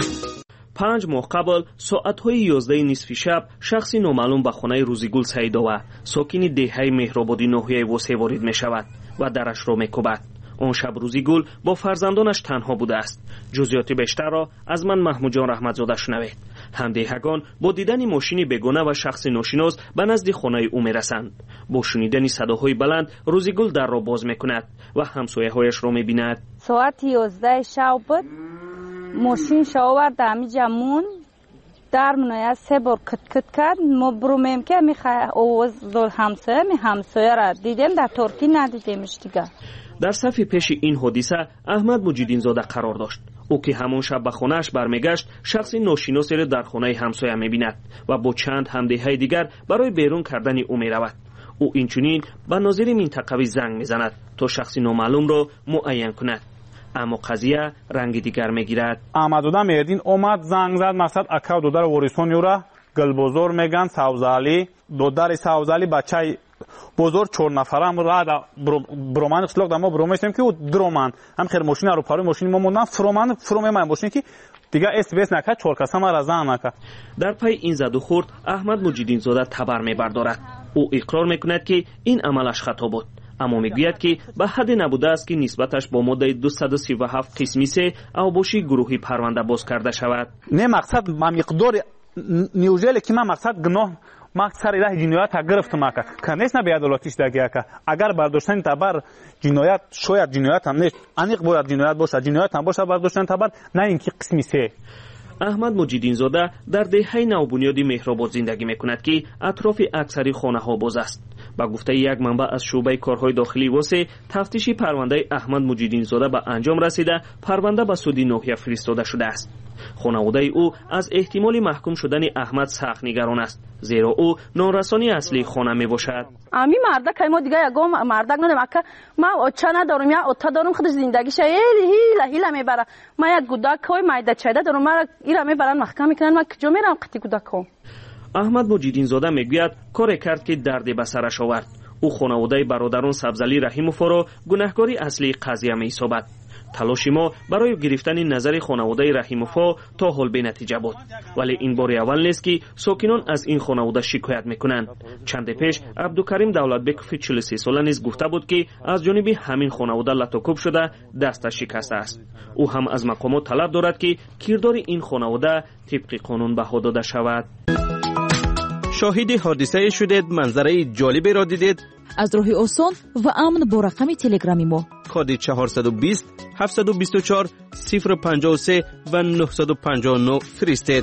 Speaker 14: پنج ماه قبل ساعت‌های یازده نصف شب شخصی نامعلوم به خانه روزیگل سیداوا ساکن دهه مهرآبادی ناحیه وسه وارد می‌شود و درش را می‌کوبد. آن شب روزیگل با فرزندانش تنها بوده است. جزئیات بیشتر را از من محمود جان رحمتزاده شنوید. همدیهگان با دیدن ماشینی بیگانه و شخص ناشناس به نزد خانه او میرسند. با شنیدن صداهای بلند روزیگل در را باز میکند و همسایه‌هایش را میبیند.
Speaker 19: ساعت یازده شب بود. ماشین شاور دمی جمون در منایه سه بار کت کت کرد. ما برومیم که میخواه آواز دل همسایه می همسایه را دیدیم، در ترکی ندیدیمش دیگه.
Speaker 14: در صف پیش این حادثه احمد مجیدین زاده قرار داشت. او که همون شب به خانه‌اش برمیگشت، شخصی ناشناسی را در خانه همسایه می‌بیند و با چند همدیهای دیگر برای بیرون کردن او می‌رود. او اینچنین به ناظر منطقوی زنگ می‌زند تا شخصی نامعلوم را معین کند. اما قضیه رنگ دیگر می‌گیرد.
Speaker 20: احمد زاده میدین اومد زنگ زد، مقصد اکاو دودار وریسون یورا گلبزور میگن ساوزالی دودار ساوزالی بچای بزرگ چهار نفرم را برومان اصلاح دما برومشیم که درومان هم خیر ماشین رو پاره ماشین ما موندن فرومان فروم ما ماشین که دیگه اس بیس نکرد چهار کسا ما را زن نکرد.
Speaker 14: در پی این زد و خورد احمد مجیدین زاده تبر میبردارد. او اقرار میکند که این عملش خطا بود، اما میگوید که به حد نبوده است که نسبتش با ماده دویست و سی و هفت قسمی سه اوباشی گروهی پرونده باز کرده شود.
Speaker 20: نه مقصد ما مقدار نیوژل که ما مقصد گناه ما سر راه جنایت گرفتم که کنیس نه بیادلاتیش دیگه که اگر برداشتن تبر جنایت شاید جنایت هم نیست، انیق باید جنایت باشه، جنایت هم باشه برداشتن تبر، نه اینکه قسمی سه.
Speaker 14: احمد مجیدین زاده در دهه نوبنیادی مهرآباد زندگی میکند که اطراف اکثری خانه ها باز است. با گفته یک منبع از شعبه کارهای داخلی واسه، تفتیش پرونده احمد مجیدین زاده به انجام رسیده، پرونده به سود ناحیه فرستاده شده است. خانواده او از احتمال محکوم شدن احمد سخت نگران است، زیرا او نارسانی اصلی خانه می باشد.
Speaker 19: امی مرده که ما دیگه یگام مرده ندارم که ما اوچا ندارم یا اوتا دارم، خودش زندگیش هیلا هیلا میبره. ما یک گودک های مایده چیده دارم، ما ایرا میبرن محکم میکنن، ما کجا میرم قطی گودک ها.
Speaker 14: احمد مجیدین زاده میگوید کار کرد که دردی به سرش آورد. او خانواده برادران سبزعلی رحیموف را گناهکاری اصلی قضیه می‌یابد. تلاش ما برای گرفتن نظر خانواده رحیموفا تا حال به نتیجه بود، ولی این بار اول نیست که ساکنان از این خانواده شکایت میکنند. چند پیش عبدالکریم دولتبکوف چهل و سه ساله نیز گفته بود که از جانب همین خانواده لطوکوب شده دستش شکسته است. او هم از مقامات طلب دارد که کردار این خانواده طبق قانون بها داده شود. شاهد حادثه شدید، منظره جالبی را دیدید؟
Speaker 18: از راه آسان و امن با رقم تلگرامی ما
Speaker 14: کد چهارصد و بیست هفتصد و بیست و چهار صفر پنجاه و سه و نهصد و پنجاه و نه فرستید.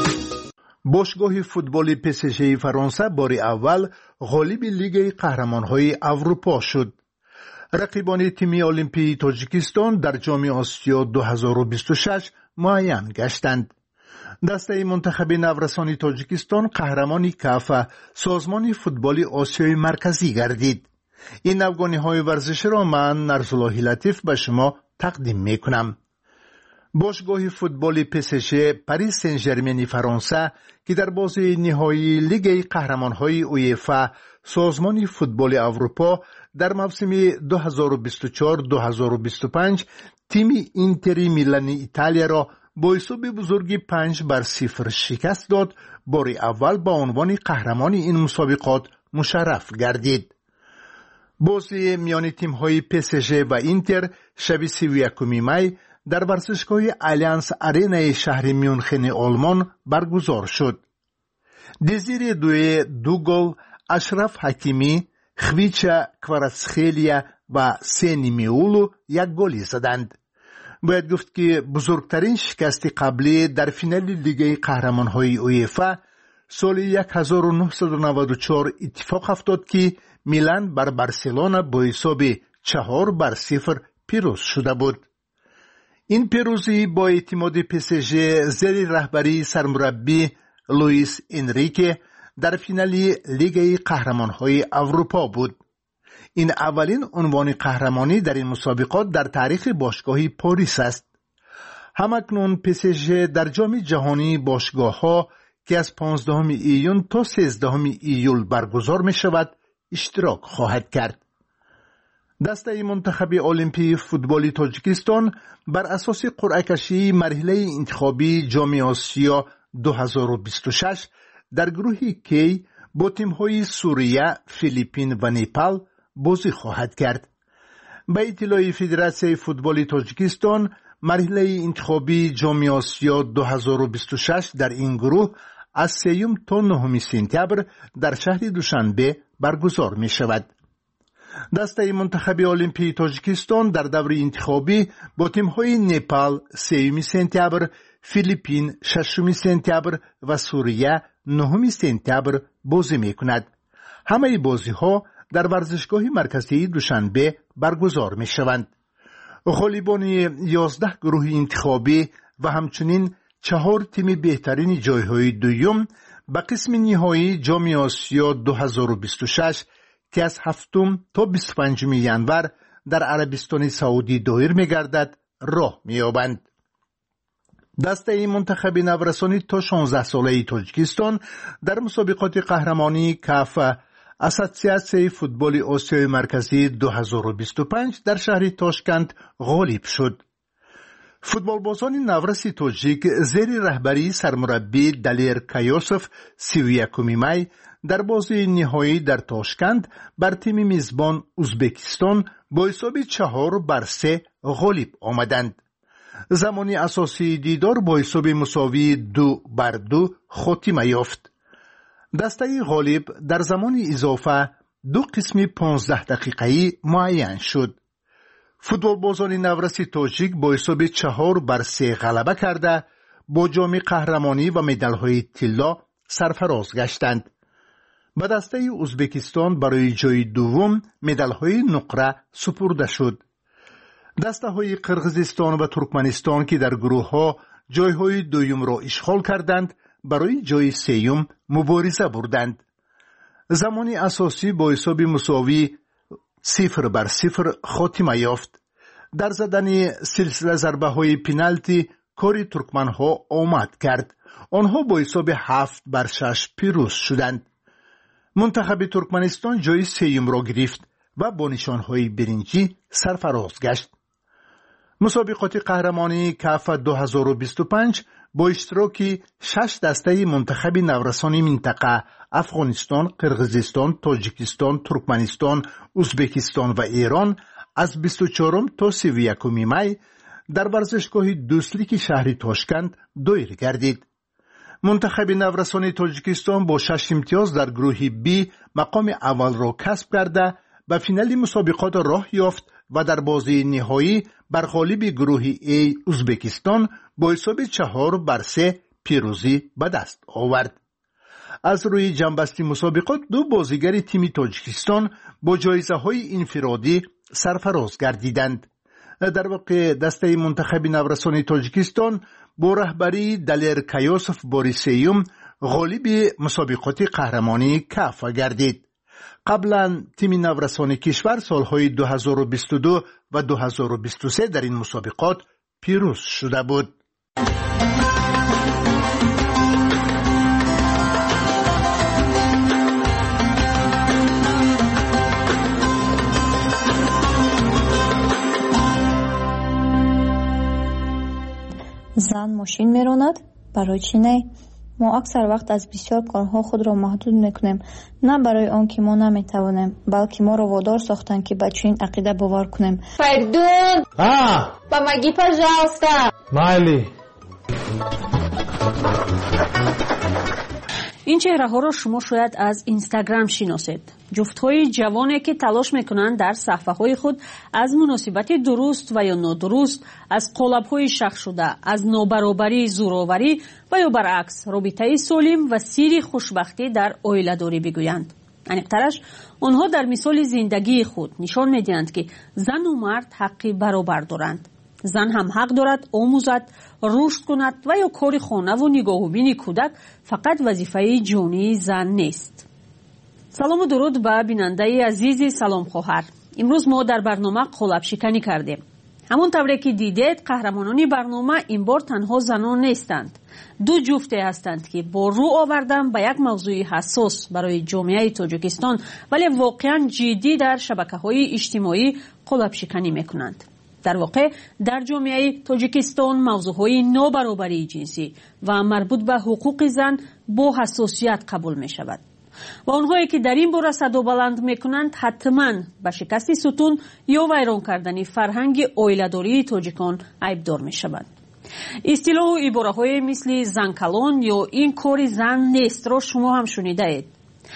Speaker 21: باشگاه فوتبال پی اس ژی فرانسه بار اول غالب لیگ قهرمان‌های اروپا شد. رقیبان تیم المپی تاجیکستان در جام آسیا دو هزار و بیست و شش معین گشتند. دسته منتخب نورسان تاجیکستان قهرمانی کاف سازمان فوتبال آسیای مرکزی گردید. این افغانی ورزش را من نرسولاهی لطیف به شما تقدیم می کنم. باشگاه فوتبال پی اس ژی پاریس سن ژرمن فرانسه که در بازی نهایی لیگ قهرمان‌های اویفا سازمان فوتبال اروپا در موسم دو هزار و بیست و چهار دو هزار و بیست و پنج تیم اینتر میلان ایتالیا را با حساب بزرگی پنج بر صفر شکست داد، بار اول با عنوان قهرمان این مسابقات مشرف گردید. بازی میان تیم‌های پی اس ژی و اینتر شب سی و یکم می در ورزشگاه آلیانس آرنا شهر میونخن آلمان برگزار شد. دزیر دوی دو گل اشرف حکیمی، خویچا کوراتسخیلیا و سینی میولو یک گلی زدند. باید گفت که بزرگترین شکست قبلی در فینال لیگ قهرمان‌های اویفا سال هزار و نهصد و نود و چهار اتفاق افتاد که میلان بر بارسلونا با حساب چهار بر صفر پیروز شده بود. این پیروزی با اعتماد پی اس ژی زیر رهبری سرمربی لوئیس انریکه در فینال لیگ قهرمان‌های اروپا بود. این اولین عنوان قهرمانی در این مسابقات در تاریخ باشگاه پاریس است. همکنون پی اس ژی در جام جهانی باشگاه‌ها که از پانزدهم ایون تا سیزدهم ایول برگزار می شود اشتراک خواهد کرد. دسته منتخب المپی فوتبال تاجیکستان بر اساس قرعه کشی مرحله انتخابی جام آسیا دو هزار و بیست و شش در گروه کی با تیم‌های سوریه، فیلیپین و نیپال بازی خواهد کرد. به اطلاع فدراسیون فوتبال تاجیکستان مرحله انتخابی جام آسیا دو هزار و بیست و شش در این گروه از سوم تا نهم سپتامبر در شهر دوشنبه برگزار می شود. دسته منتخب المپی تاجیکستان در دور انتخابی با تیم‌های نیپال سوم سپتامبر، فیلیپین ششم سپتامبر و سوریه نهم سپتامبر بازی می کند. همه بازی ها در ورزشگاه مرکزی دوشنبه برگزار می شوند. غالبان یازده گروه انتخابی و همچنین چهار تیم بهترین جایهای دوم به قسم نهایی جام آسیا دو هزار و بیست و شش که از هفتم تا بیست و پنجم ژانویه در عربستان سعودی دایر می گردد راه می یابند. دسته منتخب نورسانی تا شانزده ساله تاجیکستان در مسابقات قهرمانی کاف اساسیاسیون فوتبال آسیای مرکزی دو هزار و بیست و پنج در شهر تاشکند غالب شد. فوتبالبازان نورسی تاجیک زیر رهبری سرمربی دالیر کایوسف سی و یکم می در بازی نهایی در تاشکند بر تیم میزبان ازبکستان با حساب چهار بر سه غالب آمدند. زمانی اساسی دیدار با حساب مساوی دو بر دو خاتمه یافت. دسته غالب در زمان اضافه دو قسم پانزده دقیقه‌ای معین شد. فوتبالبازان نورسی تاجیک با حساب چهار بر سه غلبه کرده با جام قهرمانی و مدال‌های طلا سرفراز گشتند. به دسته ازبکستان برای جای دوم مدال‌های نقره سپرده شد. دسته‌های قرغیزستان و ترکمنستان که در گروه‌ها جای‌های دوم را اشغال کردند برای جای سوم مبارزه بردند. زمانی اساسی با حساب مساوی صفر بر صفر خاتمه یافت. در زدن سلسله ضربه های پنالتی کاری ترکمن ها آمد کرد. آنها با حساب هفت بر شش پیروز شدند. منتخب ترکمنستان جای سوم را گرفت و با نشان های برنجی سرفراز گشت. مسابقات قهرمانی کاف دو هزار و بیست و پنج با اشتراک شش دسته منتخب نورسانی منطقه افغانستان، قرغیزستان، تاجیکستان، ترکمنستان، ازبکستان و ایران از بیست و چهارم تا سی و یکم می در ورزشگاه دوستلیک شهر تاشکند دایر گردید. منتخب نورسانی تاجیکستان با شش امتیاز در گروه بی مقام اول را کسب کرده به فینال مسابقات راه یافت و در بازی نهایی بر غالب گروه ای ازبکستان با حساب چهار بر سه پیروزی به دست آورد. از روی جنبستی مسابقات دو بازیگر تیم تاجیکستان با جایزه های انفرادی سرفراز گردیدند. در واقع دسته منتخب نورسانی تاجیکستان با رهبری دالیر کایوسف باری سوم غالب مسابقات قهرمانی کاف گردید. قبلا تیم نورسانی کشور سالهای دو هزار و بیست و دو و دو هزار و بیست و سه در این مسابقات پیروز شده بود.
Speaker 4: زن ماشین میراند، برای چی نه؟ ما اکثر وقت از بسیار کارها خود را محدود میکنیم، نه برای آن که ما نمیتوانیم، بلکه ما را وادار ساختند که به چنین عقیده باور کنیم.
Speaker 22: Perdón.
Speaker 21: Ah,
Speaker 22: Помоги, пожалуйста.
Speaker 21: Майли.
Speaker 7: این چهره ها را شما شاید از اینستاگرام شناسید. جفت های جوانی که تلاش میکنند در صفحه های خود از مناسبت درست و یا نادرست، از قالب های شخص شده، از نابرابری، زورآوری و یا برعکس رابطه سالم و سیر خوشبختی در عائله داری بگویند. انیقترش آنها در مثال زندگی خود نشان میدهند که زن و مرد حقی برابر دارند. زن هم حق دارد آموزد، رشد کند و یا کار خانه و نگاهوبین کودک فقط وظیفه جانی زن نیست. سلام و درود به بیننده عزیز سلام خواهر. امروز ما در برنامه قالب شکنی کردیم. همون طوری که دیدید قهرمانان برنامه این بار تنها زنان نیستند. دو جفته هستند که با رو آوردن به یک موضوع حساس برای جامعه تاجیکستان ولی واقعا جدی در شبکه‌های اجتماعی قالب شکنی میکنند. در واقع در جامعه تاجیکستان موضوعهای نابرابری جنسی و مربوط به حقوق زن با حساسیت قبول می شود و آنهایی که در این باره صدا بلند می کنند حتما به شکست ستون یا ویران کردن فرهنگ عائله‌داری تاجیکان عیبدار می شوند. اصطلاح و عباره های مثل زن کلان یا این کار زن نیست را شما هم شنیده اید.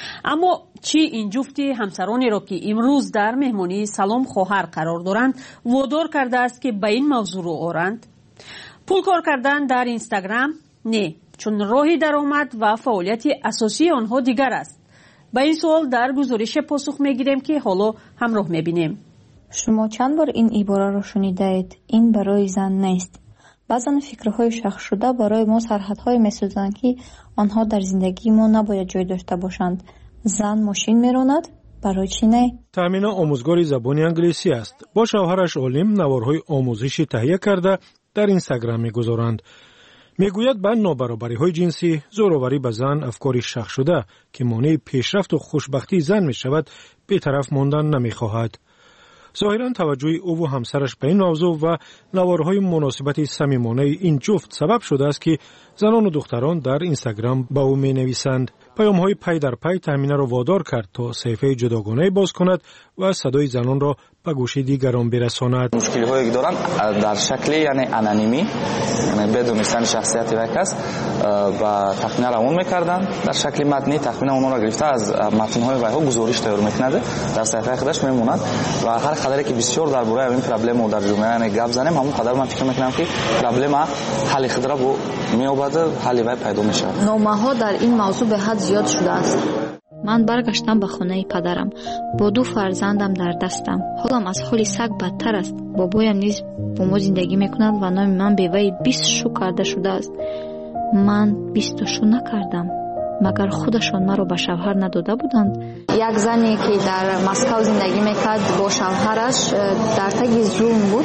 Speaker 7: اما چی این جفتی همسرانی را که امروز در مهمانی سلام خواهر قرار دارند وادار کرده است که به این موضوع رو آرند؟ پول کار کردن در اینستاگرام؟ نه، چون راهی درآمد و فعالیت اساسی آنها دیگر است. به این سوال در گزارش پاسخ میگیریم که حالا همراه میبینیم.
Speaker 4: شما چند بار این عباره را شنیده اید؟ این برای زن نیست. بعضا فکرهای شخص شده برای ما سرحدهای می‌سازند که آنها در زندگی ما نباید جای داشته باشند. زن ماشین میراند، برای چی نه؟
Speaker 3: تامینه آموزگار زبان انگلیسی است. با شوهرش عالم نوارهای آموزشی تهیه کرده در اینستاگرام میگذارند. میگوید به نابرابری‌های جنسی، زورآوری به زن افکاری شخص شده که مانع پیشرفت و خوشبختی زن می‌شود، بی‌طرف ماندن نمی‌خواهد. ظاهراً توجه او و همسرش به این موضوع و نوارهای مناسبت صمیمانه این جفت سبب شده است که زنان و دختران در اینستاگرام با او می نویسند. پیام‌های پی در پی تامینه را وادار کرد تا صفحه جداگانه باز کند و صدای زنان را به گوش دیگران برساند.
Speaker 23: مشکلی هایی که دارن در شکل یعنی انانیمی، یعنی بدون دانستن شخصیت یک کس و تخمین روان میکردن. در شکل متنی تخمین اونها را گرفته از متن‌های ویها گزارش تیار میکند، در صفحه خودش میموند و هر قدری که بسیار درباره این پرابلم در جامعه یعنی گپ زنیم، همون قدر من فکر میکنم که پرابلم حل خود را با میابد حل وی پیدا میشه.
Speaker 4: نامه‌ها در این موضوع به حد زیاد شده است. من برگشتم به خانه پدرم با دو فرزندم در دستم. حالم از حال سگ بدتر است. بابایم نیز با ما زندگی میکند و نام من به وی بیست شو کرده شده است. من بیست شو نکردم. مگر خودشان مرا به شوهر نداده بودند؟ یک زنی که در مسکو زندگی میکرد با شوهرش در تگ ظلم بود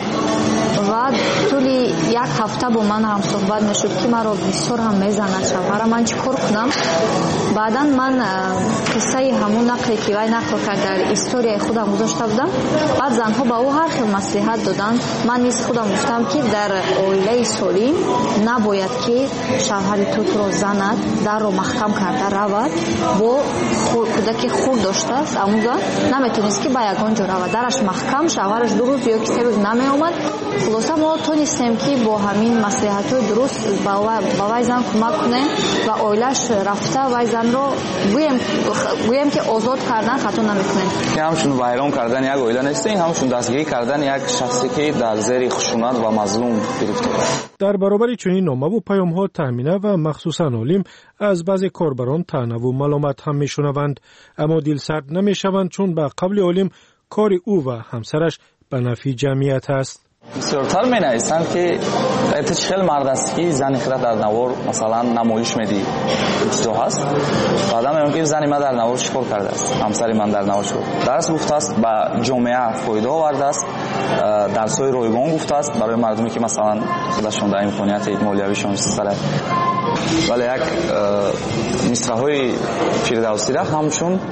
Speaker 4: و طول یک هفته با من هم صحبت میشد که مرا بسیار هم میزند شوهرم. من چی کار کنم؟ بعدا من قصه همون نقلی که وی نقل کرد در استوری خودم گذاشته بودم. بعد زنها با او هر خیلی مصلحت دادند. من نیز خودم گفتم که در عائله سالم نباید که شوهر تو تو را زند، در رو محکم کرده رود. با کودک خود داشته است اما زن نمیتونست که با یگان جا رود، درش محکم، شوهرش دو روز یا سه روز نمی آمد. خلاصه ما تونستیم که با همین مصلحت‌های درست با وی زن کمک کنیم و عائله‌اش رفته وی زن رو گویم گویم که آزاد کردن خطا نمیکنیم.
Speaker 23: همچون ویران کردن یک عائله نیست، این همچون دستگیری کردن یک شخصی که در زیر خشونت و مظلوم گرفته است.
Speaker 3: در برابر چنین نامه و پیام‌ها تامینه و مخصوصاً عالم از بعضی کاربران طعنه و ملامت هم میشنوند، اما دلسرد نمیشوند چون به قبل عالم کار او و همسرش به نفع جمعیت است.
Speaker 23: بسیارتر می نویسند که اتش خیلی مرد است که زن خیلی در نوار مثلا نمایش میدی چیزا هست. بعدا میگم که زن من در نوار چیکار کرده است، همسر من در نوار چیکار درس گفته است، به جامعه فایده آورده است، درس‌های رایگان گفته است برای مردمی که مثلا خودشون در امکانیت مالیویشون سر ولی یک مصرع‌های فردوسی را همچون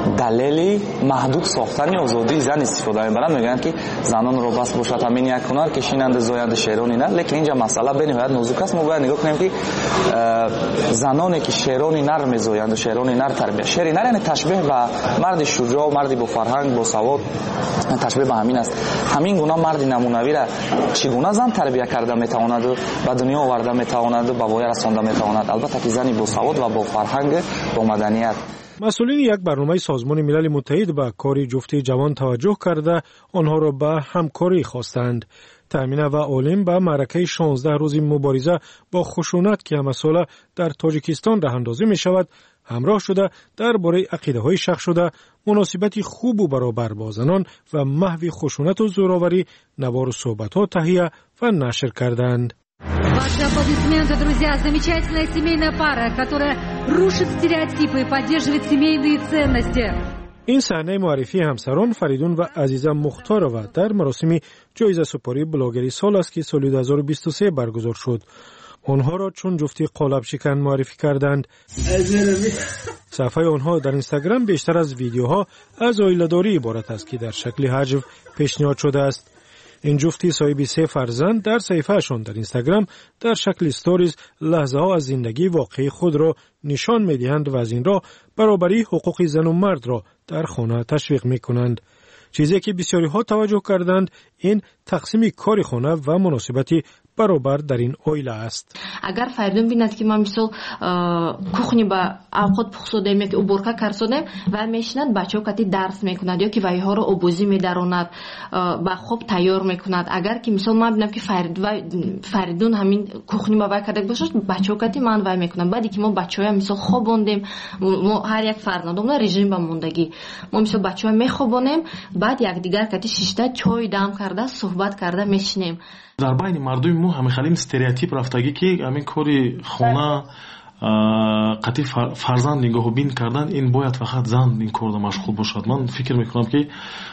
Speaker 23: دلیلی محدود ساختن آزادی زن استفاده می‌برند. میگن که زنان رو بس باشد همین یک هنر کشینند زاینده شیرانی نه، لیکن اینجا مسئله به نهایت نازک است. ما باید نگاه کنیم که زنانی که شیرانی نر می‌زایند و شیرانی نر تربیت، شیرانی نر یعنی تشبیه به مرد شجاع و مردی با فرهنگ با سواد، تشبیه به همین است. همین گونه مرد نمونوی را چگونه زن تربیت کرده میتواند و به دنیا آورده میتواند و به وای رسانده میتواند. البته که زنی با سواد و با فرهنگ با مدنیت.
Speaker 3: مسئولین یک برنامه سازمان ملل متحد به کار جفتی جوان توجه کرده آنها را به همکاری خواستند. تامین و عالم به معرکه شانزده روزی مبارزه با خشونت که مسئله در تاجیکستان راه اندازی می شود همراه شده درباره عقیده های شخص شده مناسبتی خوب و برابر با زنان و محو خشونت و زوراوری نوار و صحبت ها تهیه و нашр کردند.
Speaker 5: Ваши аплодисменты, друзья, замечательная семейная пара, которая рушит стереотипы и поддерживает семейные ценности.
Speaker 3: این صحنه معرفی همسران فریدون و عزیزه مختارова در مراسم جایزه سپاری بلاگری سال است که سال دو هزار و بیست و سه برگزار شد. آنها را چون جفتی قالب شکن معرفی کردند. صفحه آنها در اینستاگرام بیشتر از ویدیوها از عائله‌داری عبارت است که در شکل حجو پیشنهاد شده است. این جفتی صاحب سه فرزند در صفحه‌شان در اینستاگرام در شکل استوریز لحظه ها از زندگی واقعی خود را نشان می‌دهند و از این راه برابری حقوق زن و مرد را در خانه تشویق می‌کنند. چیزی که بسیاری ها توجه کردند این تقسیم کار خانه و مناسبتی برابر در این عائله است.
Speaker 9: اگر فریدون بیند که ما مثلا کухни با اوقات پخسودیم یک уборка کردیم و میشنند بچه‌ها کتی درس میکند یا که وای ها رو آبوزی میداروند با خوب تیار میکند. اگر که مثلا ما ببینم که فرید و فریدون همین کухни با وای کرده باشه بچه‌ها کتی من وای میکنن. بعدی که ما بچه‌ها مثلا خوابوندیم ما هر یک فرزندمون رژیم با موندگی ما مثلا بچه‌ها میخوابونیم بعد یک دیگر کتی شیشته چای دم کرده صحبت کرده میشینیم.
Speaker 10: در بین مردم ما همه خیلی استریوتیپ رفتگی که همین کاری خونه قطعی فرزند نگاه بین کردن این باید فقط زن این کار مشغول باشد. من فکر میکنم که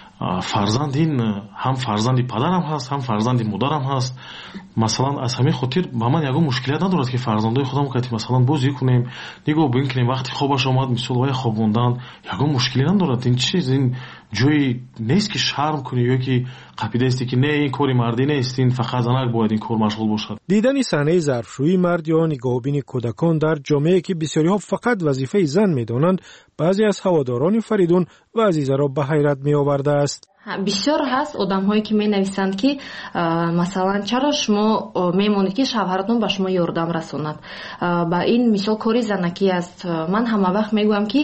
Speaker 10: فرزند این هم فرزندی پدرم هست هم فرزندی مادرم هست. مثلا از همین خاطر با من یگو مشکلیت ندارد که فرزندای خودم که مثلا بازی کنیم نگاه بین کنیم وقتی خوابش آمد مثلا وای خوابوندن یگو مشکلی ندارد. این چیز این جایی نیست که شرم کنی یا که قاعده است که نه این کاری مردی نیست این فقط زنک باید این کار مشغول باشد.
Speaker 3: دیدن صحنه ظرفشویی مرد یا نگاهبین کودکان در جامعه که بسیاری ها فقط وظیفه زن میدانند بعضی از هواداران فریدون و عزیزه را به حیرت می آورده است.
Speaker 9: بسیار هست آدم هایی که می نویسند که مثلا چرا شما میمونید که شوهرتون به شما یاردم رساند. با این مثال کاری زنکی است. من همه وقت میگویم که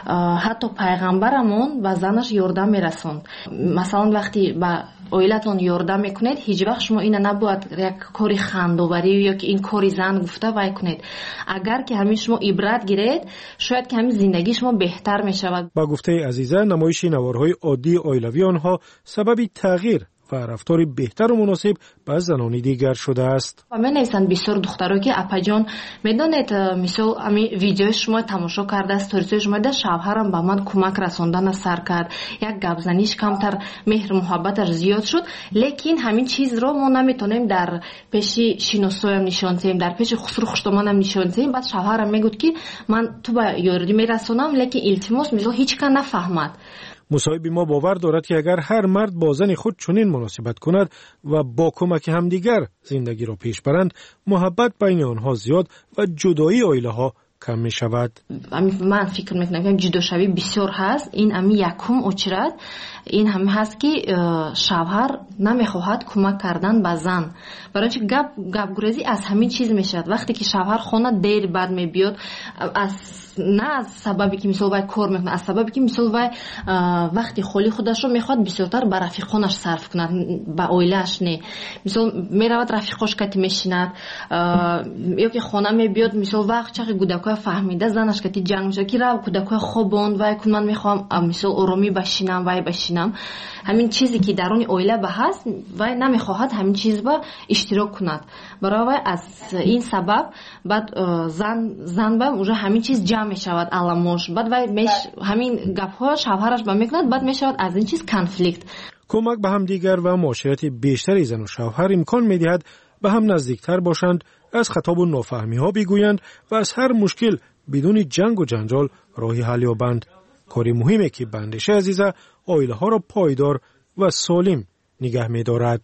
Speaker 9: حتی پیغمبرمون به زنش یاردم میرسوند. مثلا وقتی به عائلتون یاردم میکنید هیچ وقت شما این نباید یک کاری خندوبری یا که این کاری زن گفته وای کنید. اگر که همین شما عبرت گیرید شاید که همین زندگی شما بهتر میشود.
Speaker 3: با گفته عزیزه نمایش نوارهای عادی عائلوی آنها سبب تغییر و رفتار بهتر و مناسب با زنان دیگر شده است.
Speaker 9: و من نیستند بسیار دخترها که اپا جان میدانید مثلا همین ویدیو شما تماشا کرده استوریز شما ده شوهرم با من کمک رساندن سر کرد یک گپ زنیش کمتر مهر محبتش زیاد شد لیکن همین چیز رو ما نمیتونیم در پیش شینوسویم نشان دهیم در پیش خسرو خشتمانم نشان دهیم. بعد شوهرم میگفت که من تو با یاردی میرسونم لیکن التماس مثلا هیچ کس نفهمد.
Speaker 3: مصاحب ما باور دارد که اگر هر مرد با زن خود چنین مناسبت کند و با کمک همدیگر زندگی را پیش برند محبت بین آنها زیاد و جدایی عائله ها کم می شود.
Speaker 9: من فکر میکنم که جداشوی بسیار هست. این امی یکم اچرد این هم هست که شوهر نمیخواهد کمک کردن به زن. برای اینکه گپ گپ گریزی از همین چیز میشد. وقتی که شوهر خانه دیر بعد میبیاد از نه از سببی که مثلا وای کار میکنه از سببی که مثلا وای وقتی خالی خودش رو میخواد بسیارتر به رفیقانش صرف کند به عائله‌اش نه. مثلا میرود رفیقاش کتی میشیند یا که خانه میبیاد مثلا وقت چقدر کودکای فهمیده زنش کتی جنگ میشه که رو کودکای خوابوند وای کن من میخوام مثلا آرامی بشینم وای بشینم. همین چیزی که درون عائله به هست وای نمیخواهد همین چیز با اشتراک کند. برای وای از این سبب بعد زن زن با اونجا همین چیز جمع میشود علامش بعد وای میش همین گپ ها شوهرش با میکند بعد میشود از این چیز کنفلیکت.
Speaker 3: کمک به هم دیگر و معاشرت بیشتری زن و شوهر امکان میدهد به هم نزدیکتر باشند از خطاب و نافهمی ها بگویند و از هر مشکل بدون جنگ و جنجال راهی حل یابند. کاری مهمه که بندش عزیزه آیله ها را پایدار و سالم نگه می دارد.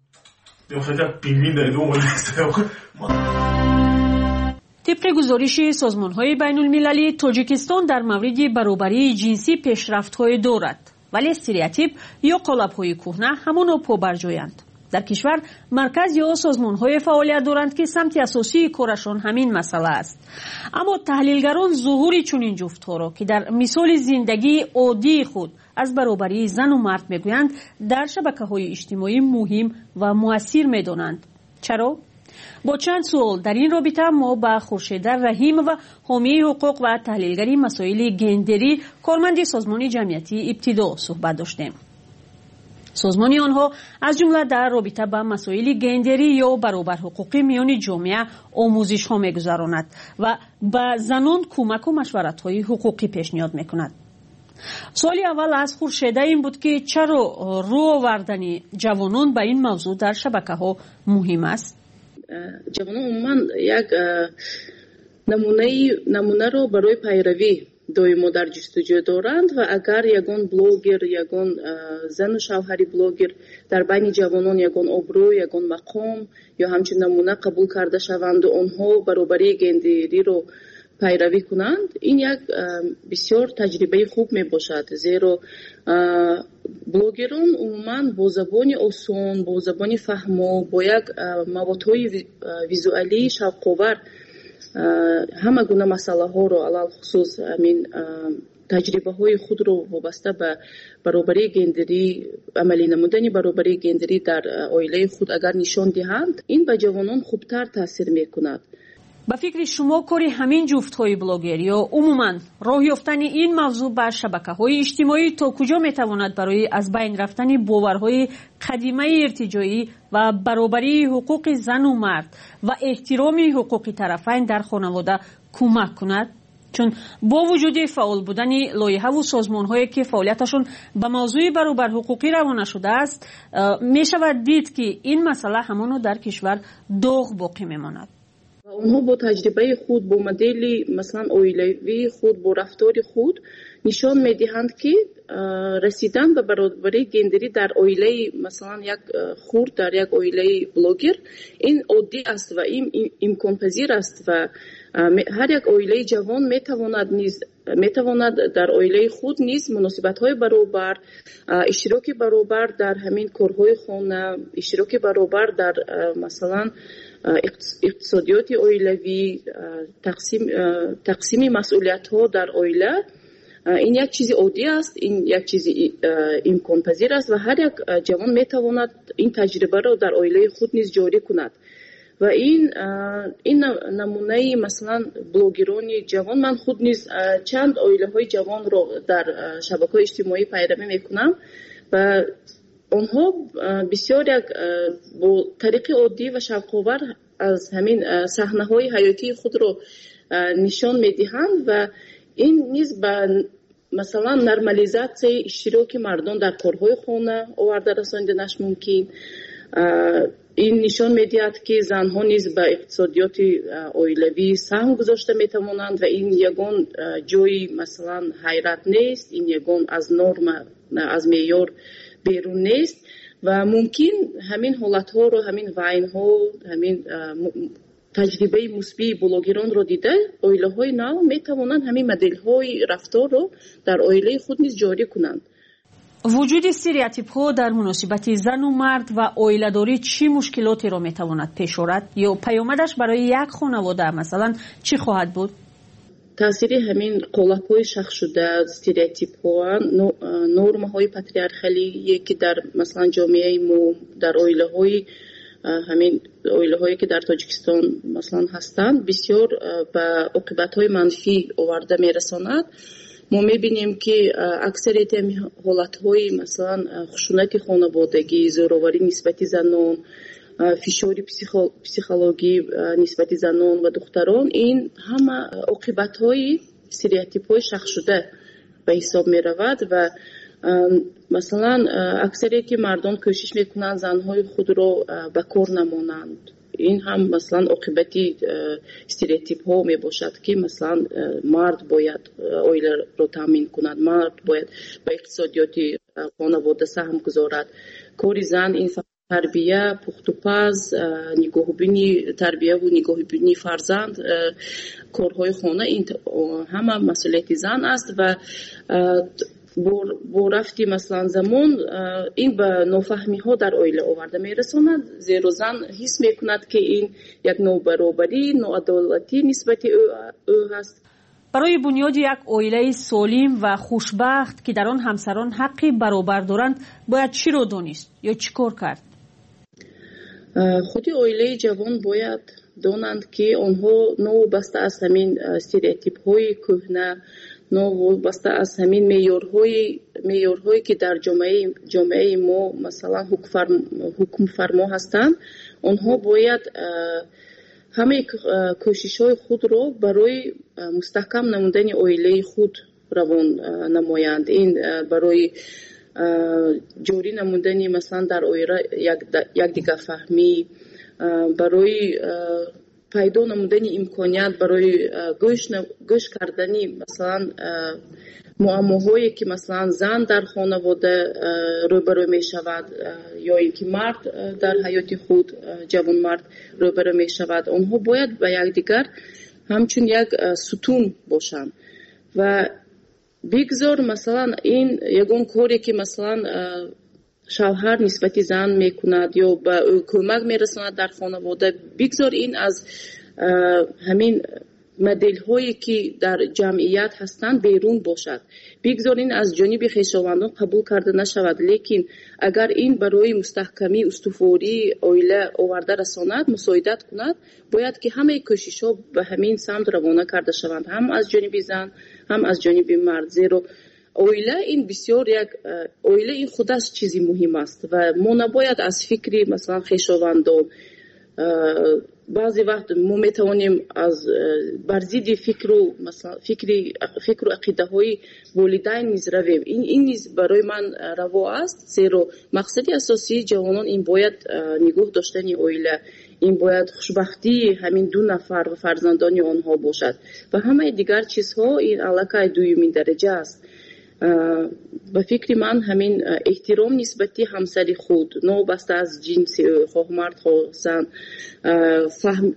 Speaker 7: طبق گزارش سازمان‌های بین‌المللی، تاجیکستان در مورد برابری جنسی پیشرفت‌های دارد، ولی استریوتیپ یا قالب‌های کهنه همانو پابرجایند. در کشور مرکز یا سازمان‌های فعالیت دارند که سمت اساسی کارشان همین مسئله است. اما تحلیلگران ظهور چنین جفت‌ها را که در مثال زندگی عادی خود از برابری زن و مرد میگویند، در شبکه‌های اجتماعی مهم و مؤثر می‌دانند. چرا؟ با چند سوال در این رابطه ما با خورشید رحیم و حامی حقوق و تحلیلگری مسائل گندری کارمند سازمان جمعیتی ابتدا صحبت داشتیم. سازمان آنها از جمله در رابطه با مسائل گندری یا برابر حقوقی میان جامعه آموزش ها میگذراند و به زنان کمک و مشورت های حقوقی پیشنهاد میکند. سوال اول از خورشید این بود که چرا رو آوردن جوانان به این موضوع در شبکه ها مهم است؟
Speaker 1: جوانان عموما یک نمونه نمونه رو برای پیروی دویمو در جستجو دارند و اگر یگان بلوگر، یگان زن و شوهری بلوگر در بین جوانان یگان ابرو، یگان مقام یا همچنین نمونه قبول کرده شوند و آنها برابری گندری رو پیروی کنند، این یک بسیار تجربه خوب می باشد، زیرا بلوگران عموما با زبان آسان، با زبان فهمو، با یک موادهای ویزوالی شوق‌آور همه گونه مسئله ها رو علل خصوص امین تجربه های خود رو وابسته به برابری گندری، عملی نمودن برابری گندری در عائله خود اگر نشان دهند، این به جوانان خوبتر تاثیر میکند.
Speaker 7: به فکر شما کاری همین جفت های بلاگر یا عموما راه یافتن این موضوع بر شبکه های اجتماعی تا کجا میتواند برای از بین رفتن باورهای قدیمه ارتجاعی و برابری حقوق زن و مرد و احترام حقوق طرفین در خانواده کمک کند؟ چون با وجود فعال بودن لایحه و سازمان هایی که فعالیتشون به موضوع برابر حقوقی روانه شده است، می شود دید که این مسئله همانو در کشور داغ باقی میماند.
Speaker 1: اونها با تجربه خود، با مدل مثلا عائلوی خود، با رفتار خود نشان میدهند که رسیدن به برابری گندری در عائله مثلا یک خرد، در یک عائله بلوگر، این عادی است و این امکان پذیر است و هر یک عائله جوان میتواند نیز میتواند در عائله خود نیز مناسبت‌های برابر، اشتراک برابر در همین کارهای خانه، اشتراک برابر در مثلا اقتصادیات عائلوی، تقسیم تقسیم مسئولیت‌ها در عائله، این یک چیز عادی است، این یک چیز امکان پذیر است و هر یک جوان میتواند این تجربه را در عائله خود نیز جاری کند. و این این نمونه مثلا بلوگران جوان، من خود نیز چند عائله های جوان رو در شبکه‌های اجتماعی پیروی میکنم و آنها بسیار یک با طریق عادی و شوق‌آور از همین صحنه‌های حیاتی خود رو نشان میدهند و این نیز به مثلا نرمالیزاسیون اشتراک مردان در کارهای خانه آورده رساندنش ممکن. این نشان میدهد که زنها نیز به اقتصادیات عائلوی سهم گذاشته میتوانند و این یگان جای مثلا حیرت نیست، این یگان از نرم از معیار بیرون نیست و ممکن همین حالت ها رو، همین وین ها، همین تجربه مثبت بلوگران رو دیده عائله های نو میتوانند همین مدل های رفتار رو در عائله خود نیز جاری کنند.
Speaker 7: وجود استریوتیپ ها در مناسبت زن و مرد و عائله داری چی مشکلاتی را میتواند پیش آورد یا پیامدش برای یک خانواده مثلا چی خواهد بود؟
Speaker 1: تاثیر همین قالب های شخص شده، استریوتیپ ها، نرم های پاتریارخالی که در مثلا جامعه ما، در عائله های همین عائله هایی که در تاجیکستان مثلا هستند بسیار به عاقبت های منفی آورده میرساند. ما میبینیم که اکثریت حالت های مثلا خشونت خانوادگی، زوراوری نسبت زنان، فشار پسیخولوژی نسبت زنان و دختران، این همه عاقبت های استریوتیپ های شخص شده به حساب می رود و مثلا اکثریت مردان کوشش میکنند زنهای خود را به کار نمانند. این هم مثلا عاقبتی استریوتیپ ها می باشد که مثلا مرد باید اویله رو تامین کند، مرد باید به اقتصادیات خانواده سهم گذارد. کاری زن این تربیه، پخت و پز، نگاهبینی تربیه و نگاهبینی فرزند، کارهای خانه، این همه مسئولیت زن است و با رفتی مثلا زمان این به نافهمی ها در عائله آورده می رساند، زیرا زن حس می کند که این یک نابرابری، ناعدالتی نسبت او هست.
Speaker 7: برای بنیاد یک عائله سالم و خوشبخت که در آن همسران حقی برابر دارند باید چی رو دانست یا چی کار کرد؟
Speaker 1: خود عائله جوان باید دانند که آنها نوابسته از همین استریوتیپ های کهنه، نوابسته از همین معیارهای معیارهایی که در جامعه جامعه ما مثلا حکم فرما هستند، آنها باید همه کوشش های خود را برای مستحکم نمودن عائله خود روان نمایند. این برای جوری نمودن مثلا در عائله یک دیگر فهمی، برای پیدا نمودن امکانیت برای گوش گوش کردنی مثلا معماهایی که مثلا زن در خانواده روبرو می شود یا اینکه مرد در حیات خود جوان مرد روبرو می شود، آنها باید به یکدیگر همچون یک ستون باشند و بگذار مثلا این یگان کاری که مثلا شوهر نسبت زن میکند یا به او کمک میرساند در خانواده، بگذار این از همین مدل هایی که در جمعیت هستند بیرون باشد، بگذار این از جانب خویشاوندان قبول کرده نشود. لیکن اگر این برای مستحکمی استواری عائله آورده رساند، مساعدت کند، باید که همه کوشش ها به همین سمت روانه کرده شوند، هم از جانب زن هم از جانب مرد. زیرا عائله این بسیار یک عائله این خودش چیزی مهم است و ما نباید از فکری مثلا خویشاوندان بعضی وقت ما میتوانیم از برزید فکر و مثلا فکری فکر و عقیده های والدین نیز رویم. این این نیز برای من روا است، زیرا مقصد اساسی جوانان این باید نگاه داشتن عائله، این باید خوشبختی همین دو نفر و فرزندان آنها باشد و همه دیگر چیزها این علاقه دومین درجه است. به فکر من همین احترام نسبتی همسری خود، نوبسته از جنس خواه مرد خواه زن، فهم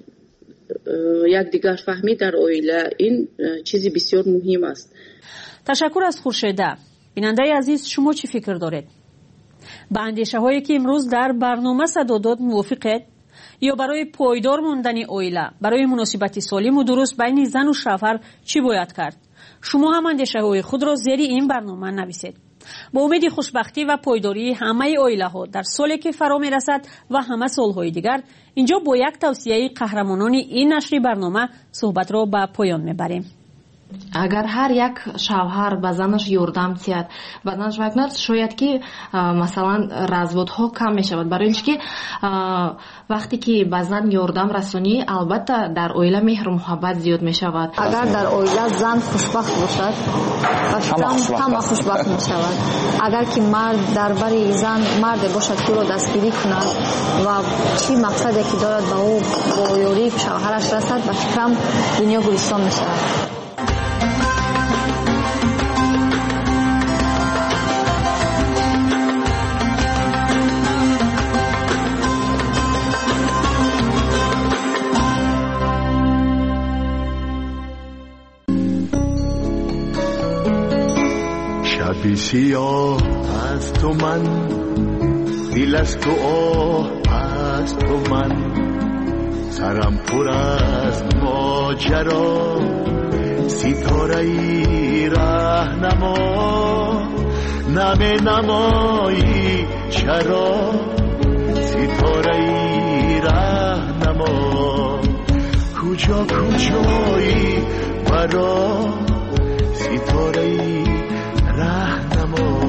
Speaker 1: یک دیگر فهمی در عائله، این چیزی بسیار مهم است.
Speaker 7: تشکر از خورشیده. بیننده عزیز، شما چی فکر دارید؟ با اندیشه هایی که امروز در برنامه صدا داد موافقید؟ یا برای پایدار موندن عائله، برای مناسبت سالم و درست بین زن و شوهر چی باید کرد؟ شما هم اندیشه های خود را زیر این برنامه نویسید. با امید خوشبختی و پایداری همه عائله ها در سالی که فرا می رسد و همه سالهای دیگر، اینجا با یک توصیه قهرمانان این نشر برنامه صحبت را به پایان می بریم.
Speaker 9: اگر هر یک شوهر به زنش یاردم تید و زنش بکنه، شاید که مثلا разводها کم می شود، برای اینکه وقتی که به زن یاردم رسانی البته در عائله مهر و محبت زیاد می شود.
Speaker 4: اگر در عائله زن خوشبخت باشد همه خوشبخت می شود. اگر که مرد در بر زن مرد باشد که رو دستگیری کند و چی مقصدی که دارد به او با یاری شوهرش رسد، به فکرم دنیا گلستان می شود.
Speaker 8: شبی سیاه از تو من، دل از تو آه از تو من، سرم پر از ماجرا، ستاره ای راهنما، نمی نمایی چرا، ستاره ای راهنما، کجا کجایی برا، ستاره ای راهنما.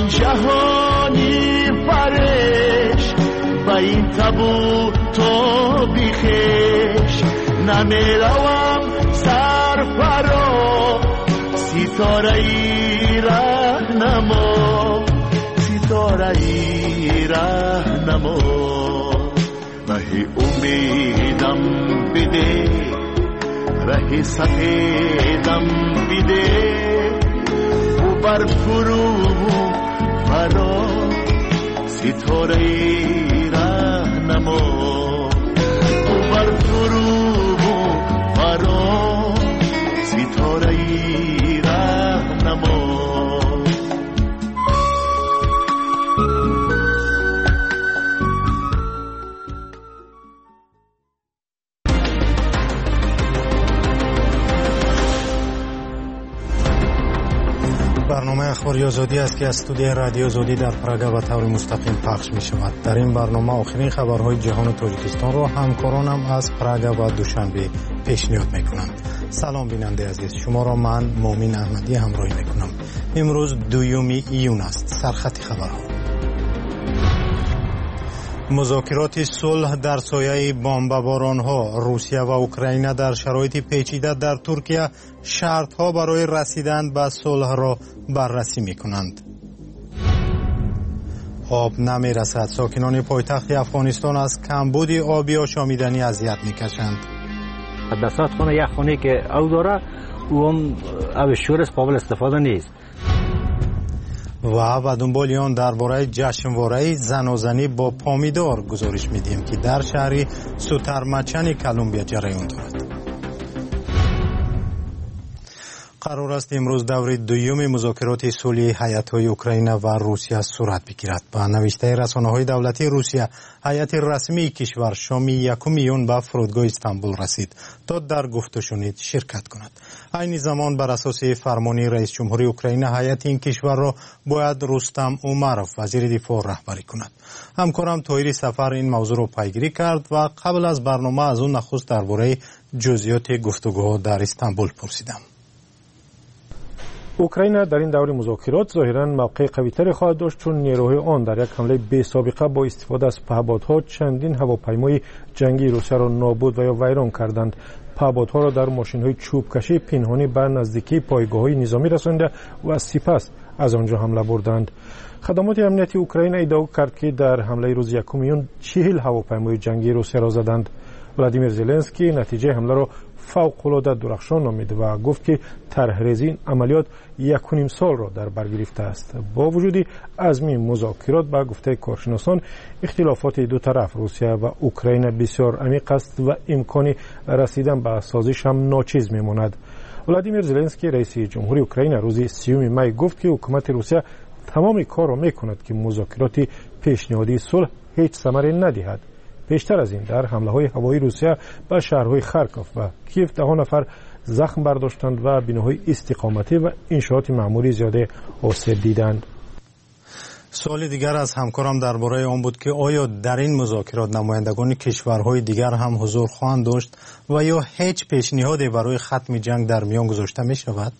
Speaker 8: جهانی فرش با این تبو تو بیخش نمیروم سرفرا ستاره ای رهنما ستاره ای رهنما رهی امیدم بده رهی سفیدم بده و بر فرو فرا ستاره ای رهنما و بر فرو فرا ستاره ای رهنما
Speaker 12: برنامه اخباری آزادی است که از استودیو رادیو آزادی در پراگ به طور مستقیم پخش می شود. در این برنامه آخرین خبرهای جهان تاجیکستان را همکارانم از پراگ و دوشنبه پیشنهاد می کنند. سلام بیننده عزیز، شما را من مومن احمدی همراهی می کنم. امروز دوم ایون است. سرخط خبرها: مذاکرات صلح در سایه بمباران‌ها، روسیه و اوکراین در شرایط پیچیده در ترکیه شرط‌ها برای رسیدن به صلح را بررسی می‌کنند. آب نمی‌رسد. ساکنان پایتخت افغانستان از کمبود آبی آشامیدنی اذیت می‌کشند.
Speaker 2: دستات خونه یک خونه که او داره او هم آب شورش قابل استفاده نیست.
Speaker 12: و به دنبال آن درباره جشنواره زنازنی با پامیدار گزارش میدیم که در شهر سوترمچن کلمبیا جریان دارد. قرار است امروز دور دوم مذاکرات صلحی هیئت‌های اوکراین و روسیه صورت بگیرد. با نوشته رسانه‌های دولتی روسیه، هیئت رسمی کشور شام یکم ایون به فرودگاه استانبول رسید تا در گفت و شنید شرکت کند. عین زمان بر اساس فرمان رئیس جمهور اوکراین، هیئت این کشور را باید رستم اومروف وزیر دفاع رهبری کند. همکارم طاهر سفر این موضوع را پیگیری کرد و قبل از برنامه از اون نخست درباره جزئیات گفتگوها در استانبول پرسیدم.
Speaker 3: اوکراین در این دور مذاکرات ظاهراً موقع قوی‌تری خواهد داشت، چون نیروهای آن در یک حمله بی سابقه با استفاده از پهپادها چندین هواپیمای جنگی روسیه را نابود و یا ویران کردند. پهپادها را در ماشین‌های چوبکشی پنهانی به نزدیکی پایگاه‌های نظامی رسانده و سپس از آنجا حمله بردند. خدمات امنیتی اوکراین ادعا کرد که در حمله روز یکم ایون چهل هواپیمای جنگی روسیه را زدند. ولادیمیر زلنسکی نتیجه حمله را فوق‌العاده درخشان نامید و گفت که طرح‌ریزی این عملیات یک و نیم سال را در بر گرفته است. با وجود عزم مذاکرات، با گفته کارشناسان، اختلافات دو طرف روسیه و اوکراین بسیار عمیق است و امکان رسیدن به سازش هم ناچیز میماند. ولادیمیر زلنسکی رئیس جمهوری اوکراین روز سیوم می گفت که حکومت روسیه تمام کار را میکند که مذاکرات پیشنهادی صلح هیچ ثمری ندهد. بیشتر از این، در حمله های هوایی روسیه به شهرهای خارکوف و کیف ده نفر زخم برداشتند و بناهای استقامتی و انشاءات معمولی زیاده آسیب دیدند.
Speaker 12: سوال دیگر از همکارم درباره آن بود که آیا در این مذاکرات نمایندگان کشورهای دیگر هم حضور خواهند داشت و یا هیچ پیشنهادی برای ختم جنگ در میان گذاشته می شود؟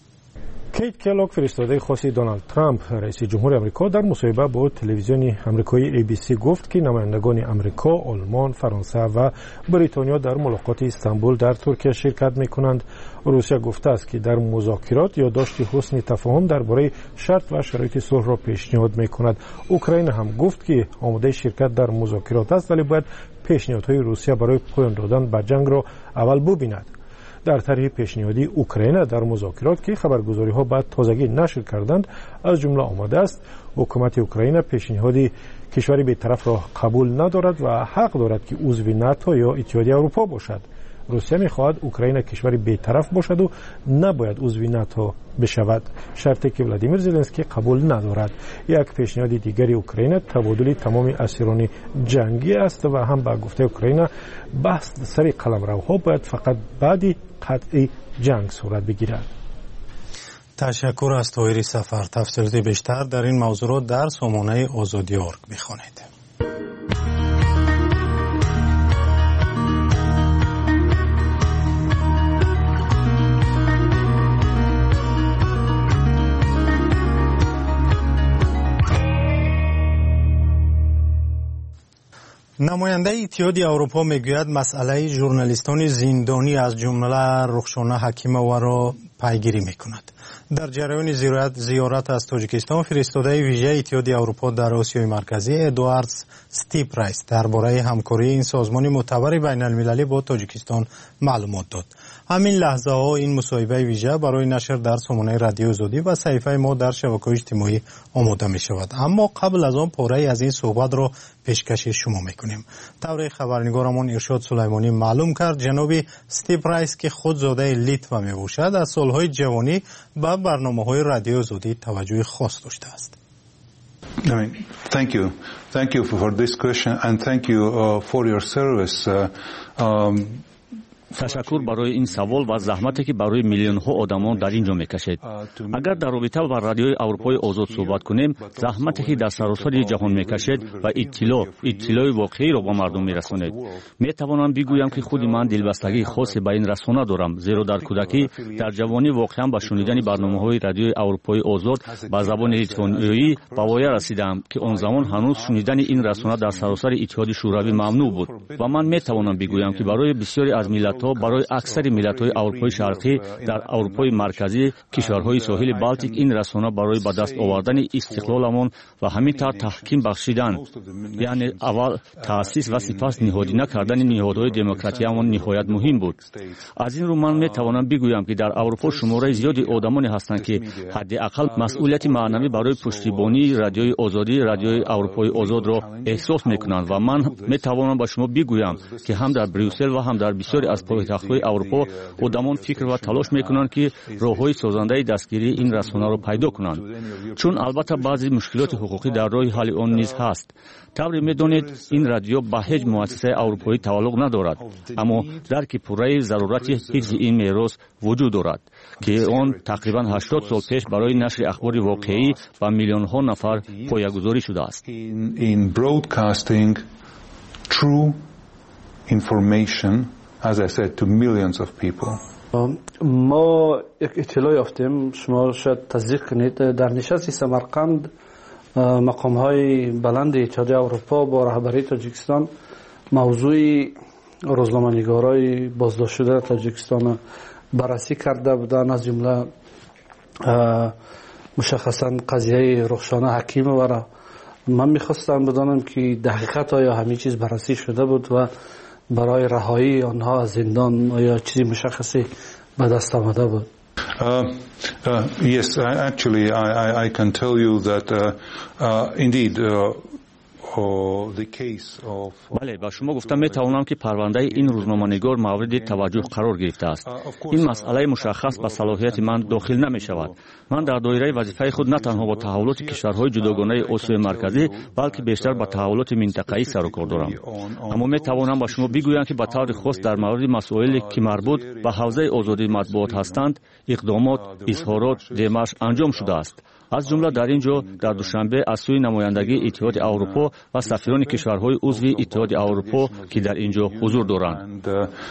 Speaker 3: کیت کلاک، فرستاده خاصی دونالد ترامپ رئیس جمهور آمریکا، در مصاحبه با تلویزیون آمریکایی ای بی سی گفت که نمایندگان آمریکا، آلمان، فرانسه و بریتانیا در ملاقات استانبول در ترکیه شرکت می‌کنند. روسیه گفته است که در مذاکرات یادداشت حسن تفاهم درباره شرط و شرایط صلح را پیشنهاد می‌کند. اوکراین هم گفت که آماده شرکت در مذاکرات است، ولی باید پیشنهادهای روسیه برای پایان دادن به جنگ را اول ببیند. در طرح پیشنهادی اوکراین در مذاکرات که خبرگزاری‌ها بعد تازگی نشر کردند از جمله آمده است حکومت اوکراین پیشنهادی کشوری بی‌طرف را قبول ندارد و حق دارد که عضو ناتو یا اتحادیه اروپا باشد. روسیه می‌خواهد اوکراین کشوری بی‌طرف باشد و نباید عضو ناتو بشود، شرطی که ولادیمیر زلنسکی قبول ندارد. یک پیشنهاد دیگری اوکراین تبادل تمام اسیران جنگی است و هم به گفته اوکراین بحث سر قلمروها باید فقط بعد قطع جنگ صورت بگیرد.
Speaker 12: تشکر از طاهر سفر. تفصیلات بیشتر در این موضوع در سامانه آزادی ارگ می‌خوانید. نماینده اتحادیه اروپا میگوید مسئله ژورنالیستان زندانی از جمله رخشانه حکیمووا را پیگیری میکند. در جریان زیارت زیارت از تاجیکستان فرستاده ویژه اتحادیه اروپا در آسیای مرکزی ادوارد ستیپرایس درباره همکاری این سازمان معتبر بین المللی با تاجیکستان معلومات داد. همین لحظه ها این مصاحبه ویژه برای نشر در سامانه رادیو آزادی و صفحه ما در شبکه‌های اجتماعی آماده می شود. اما قبل از آن پاره از این صحبت را پیشکش شما میکنیم. طور خبرنگارمون ارشاد سلیمانی معلوم کرد جناب ستیپرایس که خود زاده لیتوا می باشد از سالهای جوانی به برنامه‌های رادیو آزادی توجه خاص داشته است.
Speaker 13: I mean, thank you. Thank you for this question and thank you uh, for your service. Uh, um,
Speaker 15: تشکر برای این سوال و زحمتی که برای میلیون ها آدمان در اینجا میکشید. اگر در رابطه با رادیوی اروپای آزاد صحبت کنیم، زحمتی که در سراسر جهان میکشید و اطلاع اطلاع واقعی را به مردم میرسانید. میتوانم بگویم که خود من دلبستگی خاصی به این رسانه دارم، زیرا در کودکی در جوانی واقعا به شنیدن برنامه‌های رادیوی اروپای آزاد به زبان لیتوانی به وایه رسیدم که آن زمان هنوز شنیدن این رسانه در سراسر اتحاد شوروی ممنوع بود و من میتوانم بگویم که برای بسیاری از ملت برای اکثر ملت‌های اروپای شرقی در اروپای مرکزی کشورهای ساحل بالتیک این رسانه برای به دست آوردن استقلالمان و همینطور تحکیم بخشیدن، یعنی اول تأسیس و سپس نهادینه کردن نهادهای دموکراتیمان نهایت مهم بود. از این رو من میتوانم بگویم که در اروپا شماره زیادی آدمانی هستند که حداقل مسئولیت معنوی برای پشتیبانی رادیوی آزادی رادیوی اروپای آزاد را احساس میکنند و من میتوانم به شما بگویم که هم در بریوسل و هم در بسیاری از پایتخت‌های اروپا آدمان فکر و تلاش میکنند که راه‌های سازنده دستگیری این رسانه را پیدا کنند، چون البته بعضی مشکلات حقوقی در راه حل آن نیز هست. طوری میدانید این رادیو به هیچ مؤسسه اروپایی تعلق ندارد، اما درک پوره ضرورت حفظ این میراث وجود دارد که آن تقریبا هشتاد سال پیش برای نشر اخبار واقعی به میلیون ها نفر پایه‌گذاری شده است.
Speaker 13: In broadcasting true information, as I said, to millions of people.
Speaker 6: ما یک اطلاع یافتیم، شما شاید تصدیق کنید، در نشست سمرقند مقام های بلند اتحادیه اروپا با رهبری تاجیکستان موضوع روزنامه‌نگارای بازداشت شده تاجیکستان بررسی کرده بودند، از جمله مشخصا قضیه رخشانه حکیمووا را. من میخواستم بدانم که دقیقاً آیا همه چیز بررسی شده بود و برای رهایی آنها از زندان آیا چیزی مشخصی به دست آمده بود؟
Speaker 13: Uh, uh, yes, I, actually, I, I, I can tell you that uh, uh, indeed. Uh,
Speaker 15: بله، با شما گفتم میتوانم که پرونده این روزنامه‌نگار مورد توجه قرار گرفته است. این مسئله مشخص به صلاحیت من داخل نمی شود. من در دایره وظیفه خود نه تنها با تحولات کشورهای جداگانه آسیای مرکزی بلکه بیشتر با تحولات منطقه‌ای سر و کار دارم. اما میتوانم با شما بگویم که به طور خاص در مورد مسائلی که مربوط به حوزه آزادی مطبوعات هستند اقدامات، اظهارات، دمش انجام شده است. از جمله در اینجا در دوشنبه از سوی نمایندگی اتحاد اروپا و سفیران کشورهای عضو اتحاد اروپا که در اینجا حضور دارند.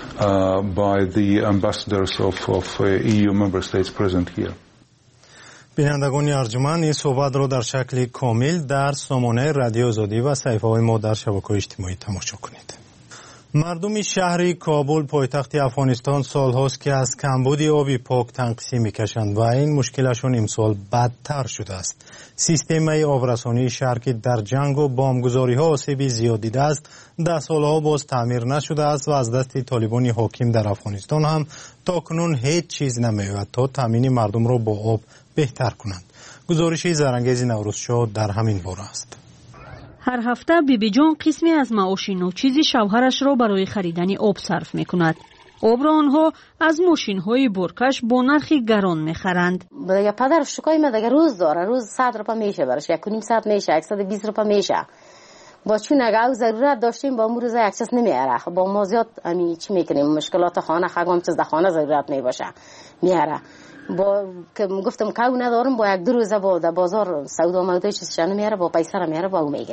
Speaker 12: بینندگان ارجمند، این صحبت را در شکل کامل در سامانه رادیو آزادی و صفحه‌های ما در شبکه‌های اجتماعی تماشا کنید. مردم شهر کابل پایتخت افغانستان سالهاست که از کمبود آب پاک تنقیصی میکشند و این مشکلشون امسال بدتر شده است. سیستم آبرسانی شهر که در جنگ و بمبگذاری ها آسیبی زیاد دیده است، ده سالها باز تعمیر نشده است و از دست طالبان حاکم در افغانستان هم تا کنون هیچ چیز نمی‌یابد تا تامین مردم را با آب بهتر کنند. گزارش زرنگیز نوروزشاه در همین باره است.
Speaker 7: هر هفته بیبی جان قسمی از معاش نوچیز شوهرش را برای خریدن آب صرف می کند. آب را آنها از ماشین های برکش با نرخی گران می خرند.
Speaker 16: دیگه پدر شکای ما دیگه روز داره، روز صد روپا میشه براش، یک و نیم ساعت میشه، صد و بیست روپا میشه. با چون اگه ضرورت داشتیم با امروز یک چیز نمیاره، با ما زیاد امی چی میکنیم، مشکلات خانه خگام چیز در خانه ضرورت میباشه میاره. با که گفتم که ندارم با یک دو روزه با در بازار سودا مودای چیزش نمیاره، با پیسه را میاره با او میگیریم.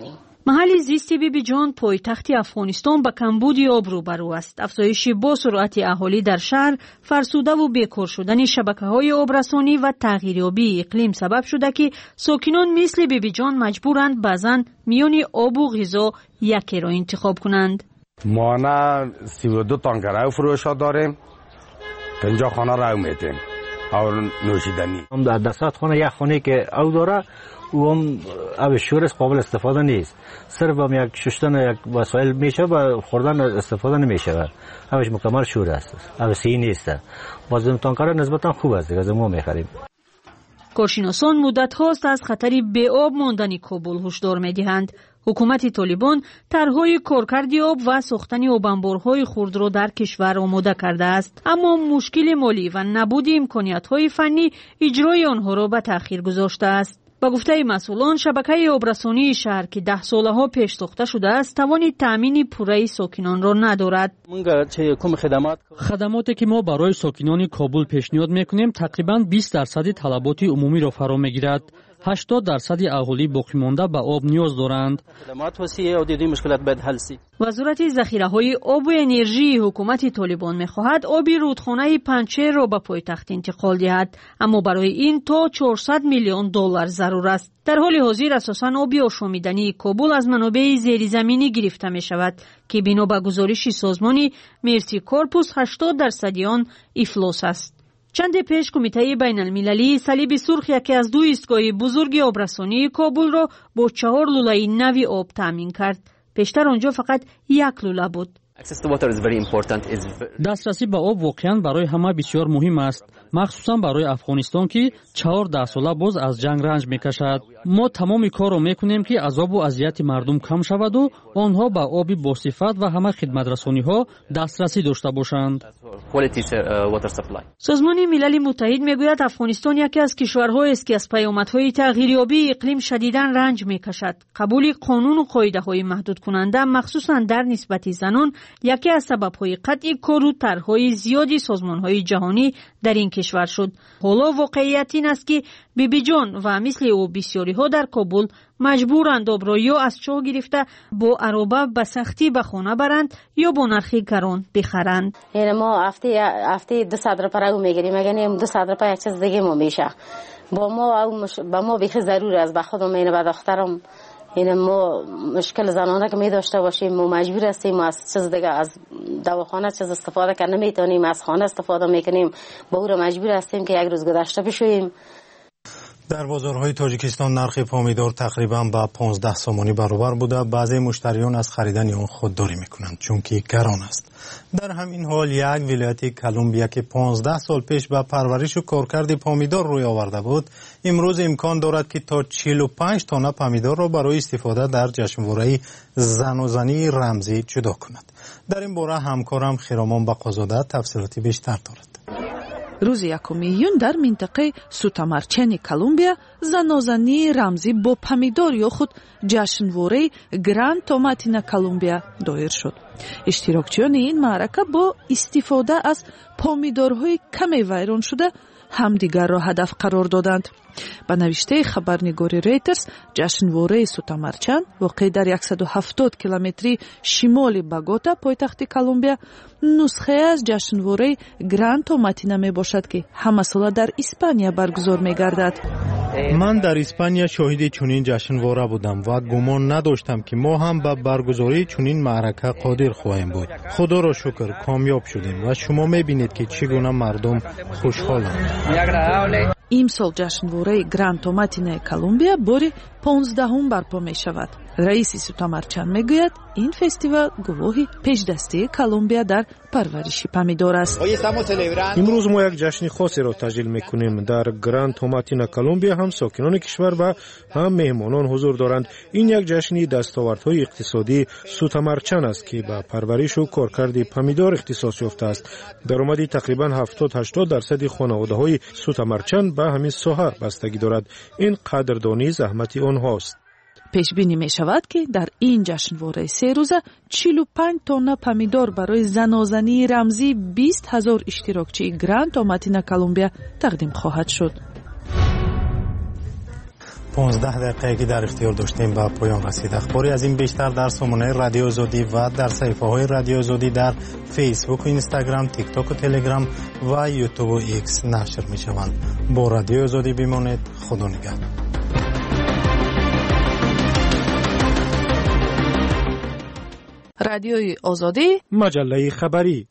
Speaker 7: محل زیست بیبی جان پایتخت افغانستان با کمبودی آب روبرو است. افزایش با سرعت اهالی در شهر، فرسوده و بیکار شدن شبکه‌های آبرسانی و تغییریابی اقلیم سبب شده که ساکنان مثل بیبی جان مجبورند بعضاً میان آب و غذا یکی را انتخاب کنند.
Speaker 11: ما نه سی و دو تانکر فروشات داریم که اینجا خانه را میتیم اور نوشیدنی.
Speaker 2: در دستات خانه یک خانه که او داره و هم آب شورش قابل استفاده نیست. صرف هم یک شستن یک وسایل میشه و خوردن استفاده نمیشه. آبش مکمل شور است. آب سی نیست. باز این تانکر نسبتا خوب است دیگه، از ما میخریم.
Speaker 7: کارشناسان مدت هاست از خطری بی آب ماندن کابل هشدار میدهند. حکومت طالبان طرحهای کارکرد آب و ساختن آبانبارهای خرد را در کشور آماده کرده است، اما مشکل مالی و نبود امکانیت‌های فنی اجرای آنها را به تأخیر گذاشته است. با گفته مسئولان، شبکه آبرسانی شهر که ده سالها پیش ساخته شده است توان تامین پوره ساکنان را ندارد.
Speaker 17: خدماتی که ما برای ساکنان کابل پیشنهاد میکنیم تقریباً بیست درصد طلبات عمومی را فرا میگیرد. هشتاد درصد اهالی باقی مانده به آب نیاز دارند.
Speaker 7: وزارت ذخیره‌های آب و انرژی حکومت طالبان می‌خواهد آب رودخانه پنچیر را به پایتخت انتقال دهد، اما برای این تا چهارصد میلیون دلار ضرور است. در حال حاضر اساساً آب آشامیدنی کابل از منابع زیرزمینی گرفته می‌شود که بنا به گزارش سازمان مرسی کورپوس هشتاد درصد آن افلاس است. چند پیش کمیته بین المللی صلیب سرخ یکی از دو ایستگاه بزرگ آبرسانی کابل را با چهار لوله نوی آب تامین کرد. پیشتر آنجا فقط یک لوله بود.
Speaker 17: دسترسی به آب واقعا برای همه بسیار مهم است، مخصوصا برای افغانستان که چهار ده ساله باز از جنگ رنج میکشد. ما تمام کار را میکنیم که عذاب و اذیت مردم کم شود و آنها به آب با صفت و همه خدمت رسانی ها دسترسی داشته باشند.
Speaker 7: سازمان ملل متحد میگوید افغانستان یکی از کشورهایی است که از پیامدهای تغییریابی اقلیم شدیداً رنج میکشد. قبول قانون و قاعده‌های محدود کننده مخصوصاً در نسبت زنان یکی از سبب‌های قطع کار و طرح‌های زیادی سازمان‌های جهانی در این کشور شد. حالا واقعیت این است که بیبی جان و مثل او بسیاری‌ها در کابل مجبورند آب را یا از چاه گرفته با عربه به سختی به خانه برند یا با نرخ گران بخرند.
Speaker 16: یعنی ما هفته هفته دو صد روپیه رو میگیریم، اگر نیم دو صد روپیه یک چیز دیگه ما میشه. با ما او مش... با ما بیخی ضرور است، به خودم اینه به دخترم این ما مشکل زنانه که می داشته باشیم ما مجبور هستیم از چیز دیگه از دواخانه چیز استفاده کنه نمیتونیم، از خانه استفاده میکنیم، با او را مجبور هستیم که یک روز گذشته بشویم.
Speaker 12: در بازارهای تاجیکستان نرخ پامیدور تقریبا با پانزده سامانی برابر بوده. بعضی مشتریان از خریدن آن خودداری میکنند چون که گران است. در همین حال یک ولایت کلمبیا که پانزده سال پیش به پرورش و کارکرد پامیدور روی آورده بود، امروز امکان دارد که تا چهل و پنج تانه پامیدور را برای استفاده در جشنواره زن و زنی رمزی جدا کند. در این باره همکارم خرامان بقازاده تفصیلاتی بیشتر دارد.
Speaker 20: روز یکم ایون در منطقه سوتامارچن کلمبیا زنازنی رمزی با پامیدور یا خود جشنواره گراند توماتینا کلمبیا دایر شد. اشتراکچیان این معرکه با استفاده از پامیدورهای کمی ویران شده همدیگر را هدف قرار دادند. با نوشته خبرنگاری ریترز، جشنواره سوتامارچن واقع در صد و هفتاد کیلومتری شمال بوگوتا پایتخت کلمبیا نسخه از جشنواره گراند توماتینا می باشد که همه ساله در اسپانیا برگزار می گردد.
Speaker 12: من در اسپانیا شاهد چنین جشنواره بودم و گمان نداشتم که ما هم به برگزاری چنین معرکه قادر خواهیم بود. خدا را شکر کامیاب شدیم و شما میبینید که چگونه مردم خوشحالند.
Speaker 20: امسال جشنواره گراند توماتینا کلمبیا باری پانزدهم برپا می شود. رئیس سوتامارچن میگوید این فستیوال گواهی پیشدستی کلمبیا در پرورش پامیدور است.
Speaker 3: امروز ما یک جشن خاصی را تجلیل میکنیم. در گراند توماتینا کلمبیا هم ساکنان کشور و هم مهمانان حضور دارند. این یک جشن دستاوردهای اقتصادی سوتامارچن است که به پرورش و کارکرد پامیدور اختصاص یافته است. درآمد تقریبا هفتاد هشتاد درصد خانواده‌های سوتامارچن به همین ساحه بستگی دارد. این قدردانی زحمت آنهاست.
Speaker 20: پیش بینی می شود که در این جشنواره سه روزه چهل و پنج تن پامیدور برای زنازنی رمزی بیست هزار اشتراکچی گراند توماتینا کلمبیا تقدیم خواهد شد.
Speaker 12: پانزده دقیقه که در اختیار داشتیم به پایان رسید. اخباری از این بیشتر در سامانه رادیو آزادی و در صفحه های رادیو آزادی در فیسبوک و اینستاگرام، تیک تاک و تلگرام و یوتیوب و ایکس نشر می شوند. با رادیو آزادی بمانید. خدا نگهدار.
Speaker 20: رادیوی آزادی،
Speaker 3: مجله خبری.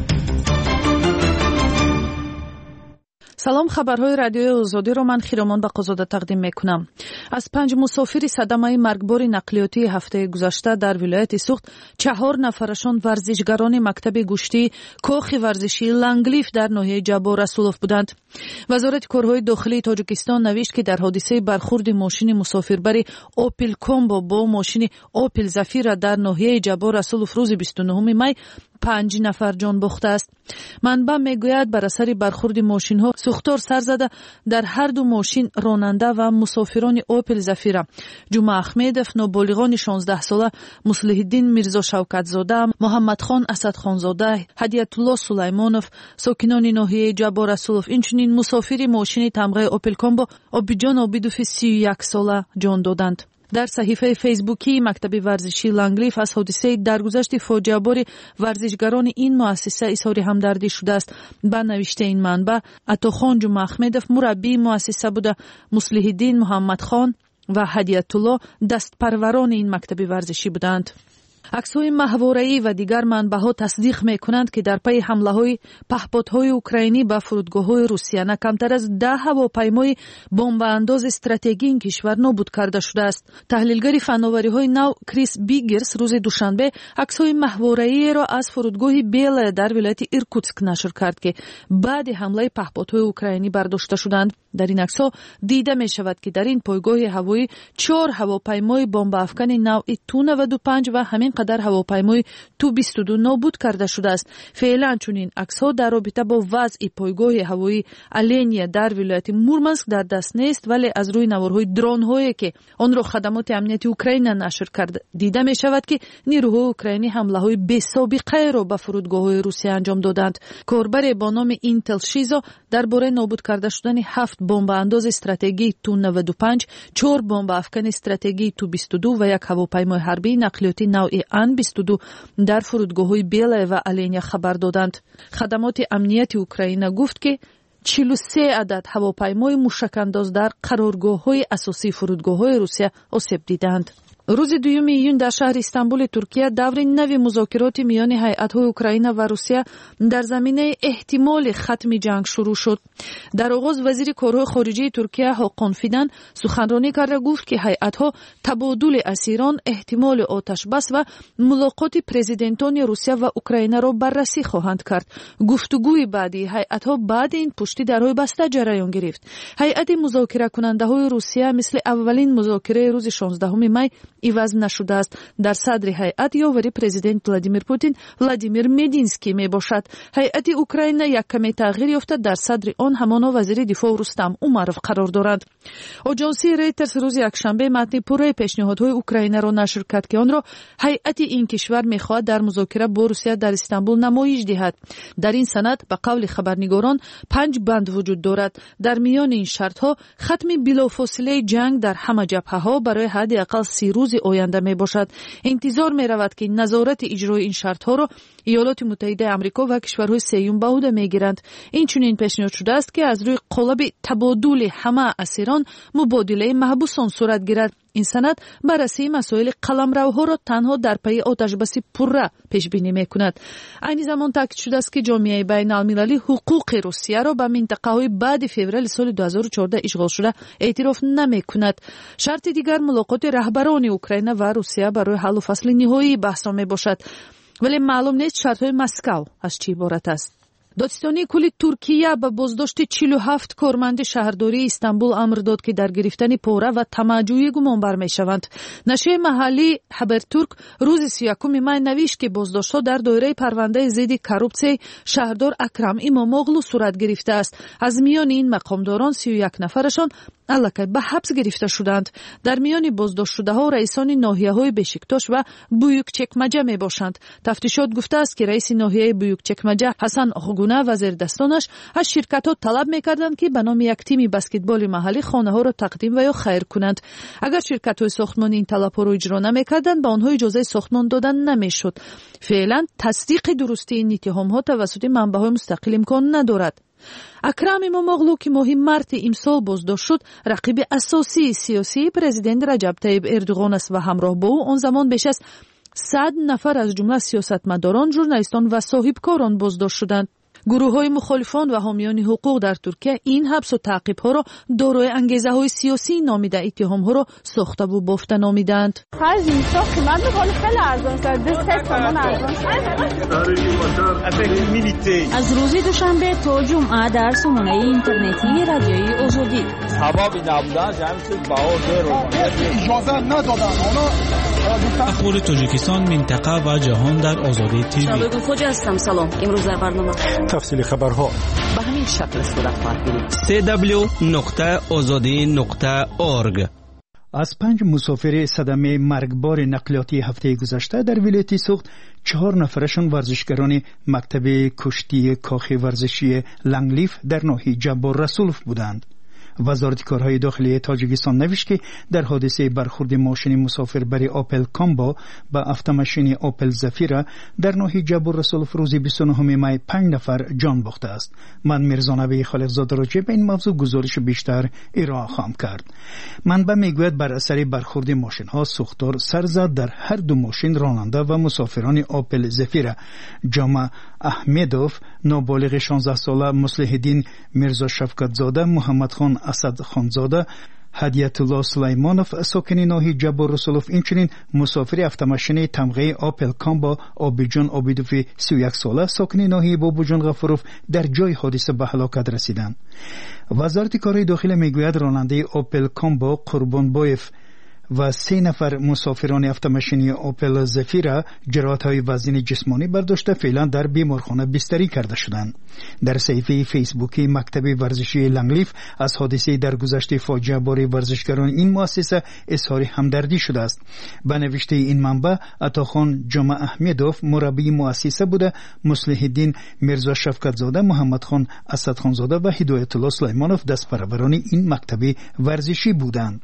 Speaker 20: سلام، خبرهای رادیوی آزادی را من خیرامان بقازاده تقدیم میکنم. از پنج مسافر صدمه مرگبار نقلیاتی هفته گذشته در ولایت سوخت، چهار نفرشان ورزشگران مکتب گوشتی کاخ ورزشی لنگلیف در ناحیه جبار رسولوف بودند. وزارت کارهای داخلی تاجیکستان نوشت که در حادثه برخورد ماشین مسافربری اوپل کومبو با ماشین اوپل زفیر در ناحیه جبار رسولوف روز بیست و نهم می پنج نفر جان باخته است. منبع میگوید بر اثر برخورد ماشین ها سوختار سر زده در هر دو ماشین راننده و مسافران اوپل زفیر جمعه احمدов، نابالغان شانزده ساله مصلح الدین میرزا شوکت زاده، محمد خان اسد خان زاده، هدیت الله سلیمانов، ساکنان ناحیه جبار رسولوف، اینچنین مسافر ماشین تمغه اوپل کومبو عابدجان عابدوف سی و یک ساله جان دادند. در صحیفه فیسبوکی مکتب ورزشی لنگلیف از حادثه درگذشت فاجعه‌بار ورزشگران این مؤسسه اظهار همدردی شده است. با نوشته این منبع، عطاخان جمعه احمدов مربی مؤسسه بوده، مصلح الدین محمد خان و هدیت الله دستپروران این مکتب ورزشی بودند. عکس‌های ماهواره‌ای و دیگر منبع‌ها تصدیق می‌کنند که در پی حمله‌های پهپادهای اوکراینی به فرودگاه‌های روسیه نه کمتر از ده هواپیمای بمب‌انداز استراتژیکی این کشور نابود کرده شده است. تحلیلگر فناوری‌های نو کریس بیگرز روز دوشنبه عکس‌های ماهواره‌ای را از فرودگاه بیل در ولایت ایرکوتسک نشر کرد که بعد حمله پهپادهای اوکراینی برداشته شدند. در این عکس‌ها دیده می‌شود که در این پایگاه هوایی چهار هواپیمای بمب افکن نوع تو نود و پنج و همین قدر هواپیمای تو بیست و دو نابود کرده شده است. فعلا چنین عکس‌ها در رابطه با وضع پایگاه هوایی الینیا در ولایت مورمانسک در دست نیست، ولی از روی نوارهای درون‌هایی که آن را خدمات امنیتی اوکراین نشر کرده دیده می‌شود که نیروهای اوکراینی حمله‌های بی‌سابقه را به فرودگاه‌های روسیه انجام دادند. کاربر با نام اینتل شیزا درباره نابود کرده شدن هفت بمب انداز استراتژیکی تو نود و پنج، چهار بمب افکن استراتژیکی تو بیست و دو و یک هواپیمای حربی نقلیاتی نوع ان بیست و دو در فرودگاه‌های بیل و الینیا خبر دادند. خدمات امنیتی اوکراین گفت که چهل و سه عدد هواپیمای موشک‌انداز در قرارگاه‌های اساسی فرودگاه‌های روسیه آسیب دیدند. روز دوم ایون در شهر استانبول ترکیه دور نو مذاکرات میان هیئت‌های اوکراین و روسیه در زمینه احتمال ختم جنگ شروع شد. در آغاز وزیر کارهای خارجه ترکیه هاکان فیدان سخنرانی کرده گفت که هیئت‌ها تبادل اسیران، احتمال آتش بس و ملاقات پرزیدنتان روسیه و اوکراین را بررسی خواهند کرد. گفتگوی بعدی هیئت‌ها بعد این پشتی درهای بسته جریان گرفت. هیئت مذاکره کننده‌های روسیه مثل اولین مذاکره روز شانزدهم می عوض نشده است. در صدر هیئت یاوری پرزیدنت ولادیمیر پوتین ولادیمیر مدینسکی می باشد. هیئت اوکراین یک کمی تغییر یافته، در صدر آن همانا وزیر دفاع رستم اومروف قرار دارد. آژانسی ریترز روز یکشنبه متن پوره پیشنهادهای اوکراین را نشر کرد که آن را هیئت این کشور می‌خواهد در مذاکره با روسیه در استانبول نمایش دهد. در این سند به قول خبرنگاران پنج بند وجود دارد. در میان این شرط‌ها ختم بلافاصله جنگ در همه جبهه‌ها برای حداقل سی روز آینده می باشد. انتظار می رود که نظارت اجرای این شرط ها را ایالات متحده آمریکا و کشورهای سیوم به عهده می گیرند. این چنین پیشنهاد شده است که از روی قالب تبادل همه اسیران مبادله محبوسان صورت گیرد. این سند بررسی مسائل قلمروها را تنها در پی آتشبسی پره پیش بینی می کند. این زمان تاکید شده است که جامعه بین المللی حقوق روسیه را به منطقه های بعد فوریه سال دو هزار و چهارده اشغال شده اعتراف نمی کند. شرط دیگر ملاقات رهبران اوکراین و روسیه برای حل و فصل نهایی بحث می باشد، ولی معلوم نیست شرط های مسکو از چی عبارت است. دادستانی کل ترکیه به بازداشت چهل و هفت کارمند شهرداری استانبول امر داد که در گرفتن پاره و طمع‌جویی گمانبر می‌شوند. نشریه محلی حبرتورک روز سی و یکم می نوشت که بازداشت‌ها در دایره پرونده ضد کورپسیای شهردار اکرم اماموغلو صورت گرفته است. از میان این مقامداران سی و یک نفرشان الکی به حبس گرفته شدند. در میان بازداشت شده‌ها رئیسان ناحیه‌های بشکتاش و بویوکچکمجه میباشند. تفتیشات گفته است که رئیس ناحیه بویوکچکمجه حسن آقوی گونه وزیردستانش از شرکت‌ها طلب می‌کردند که به نام یک تیم بسکتبال محلی خانه‌ها را تقدیم و یا خیر کنند. اگر شرکت‌های ساختمانی این طلب‌ها را اجرا نمی‌کردند، به آنها اجازه ساختمان دادن نمی‌شد. فعلا تصدیق درستی این اتهام‌ها توسط منبع‌های مستقل امکان ندارد. اکرم اماماغلو که ماه مارت امسال بازداشت شد، رقیب اساسی سیاسی پرزیدنت رجب طیب اردوغان است و همراه با او آن زمان بیش از صد نفر از جمله سیاستمداران، ژورنالیستان و صاحبکاران بازداشت شدند. گروه‌های مخالفان و حامیان حقوق در ترکیه این حبس و تعقیب‌ها را دارای انگیزه‌های سیاسی نامیده، اتهام‌ها را ساخته و بافته نامیدند.
Speaker 7: از روز دوشنبه تا جمعه در سامانه اینترنتی رادیوی آزادی
Speaker 14: سببی نبودن جمعیت بهار اجازه ندادن.
Speaker 18: اخبار تاجیکستان، منطقه و جهان در آزادی تیوی.
Speaker 19: شبکه خوجا هستم. سلام. امروز در برنامه
Speaker 3: تفصیل خبرها
Speaker 19: به همین شکل صورت خواهد گرفت.
Speaker 18: سی دبلیو نقطه آزادی نقطه اورگ.
Speaker 24: از پنج مسافر صدمه مرگبار نقلیاتی هفته گذشته در ولایت سوخت، چهار نفرشان ورزشگران مکتب کشتی کاخ ورزشی لنگلیف در ناحیه جبار رسولف بودند. وزارت کارهای داخلی تاجیکستان نوشت که در حادثه برخورد ماشین مسافربر آپل کامبا با اتومبیل آپل زفیرا در ناحیه جبر رسولف روز بیست و نهم می پنج نفر جان باخته است. من میرزا نبی خالقزاده راجع به این موضوع گزارش بیشتر ارائه خواهم کرد. منبع میگوید بر اثر برخورد ماشین ها سوختار سر زد در هر دو ماشین راننده و مسافران آپل زفیرا. جامع احمدوف، نابالغ شانزده ساله، مصلح الدین میرزا شفقت زاده، محمد خان اسد خانزاده، هدیت الله سلیمانوف ساکن ناحیه جبر رسولف، اینچنین مسافر اتومبیل تمغه آپل کامبا آبیجان آبیدوف سی و یک ساله ساکن ناحیه بابوجان غفوروف در جای حادثه به هلاکت رسیدند. وزارت کارهای داخلی میگوید راننده آپل کامبا قربان بایف و سه نفر مسافران اتومبیل آپل زفیرا جراحت‌های وزن جسمانی برداشته فعلا در بیمارخانه بستری کرده شدند. در صفحه فیسبوکی مکتب ورزشی لنگلیف از حادثه درگذشته فاجعه بار ورزشگران این مؤسسه اظهار همدردی شده است. به نوشته این منبع، عطاخان جامع احمدوف مربی مؤسسه بوده، مصلح الدین میرزا شفقت زاده، محمد خان اسد خانزاده و هدایت الله سلیمانوف دست پروران این مکتب ورزشی بودند.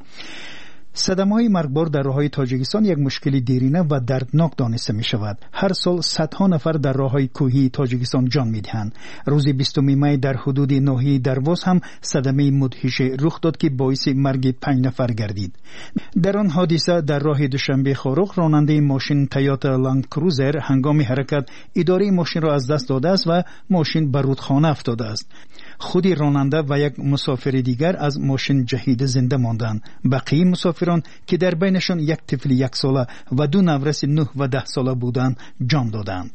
Speaker 24: صدمه‌های مرگبار در راه‌های تاجیکستان یک مشکل دیرینه و دردناک دانسته می شود. هر سال صدها نفر در راه‌های کوهی تاجیکستان جان می‌دهند. روز بیستم می در حدود ناحیه درواز هم صدمه مدهش رخ داد که باعث مرگ پنج نفر گردید. در آن حادثه در راه دوشنبه خاروق راننده ماشین تویوتا لند کروزر هنگام حرکت اداره ماشین را از دست داده است و ماشین به رودخانه افتاده است. خود راننده و یک مسافر دیگر از ماشین جهید زنده ماندند. بقیه مسافران که در بینشان یک طفل یک ساله و دو نورس نه و ده ساله بودند جان دادند.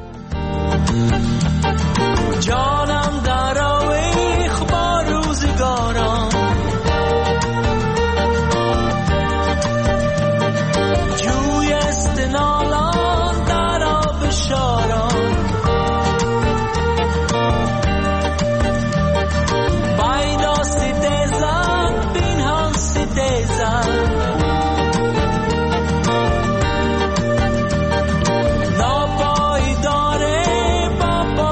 Speaker 25: جانم در آویخ با روزگاران، جوی استنالان در آب شاران، ناپایداره با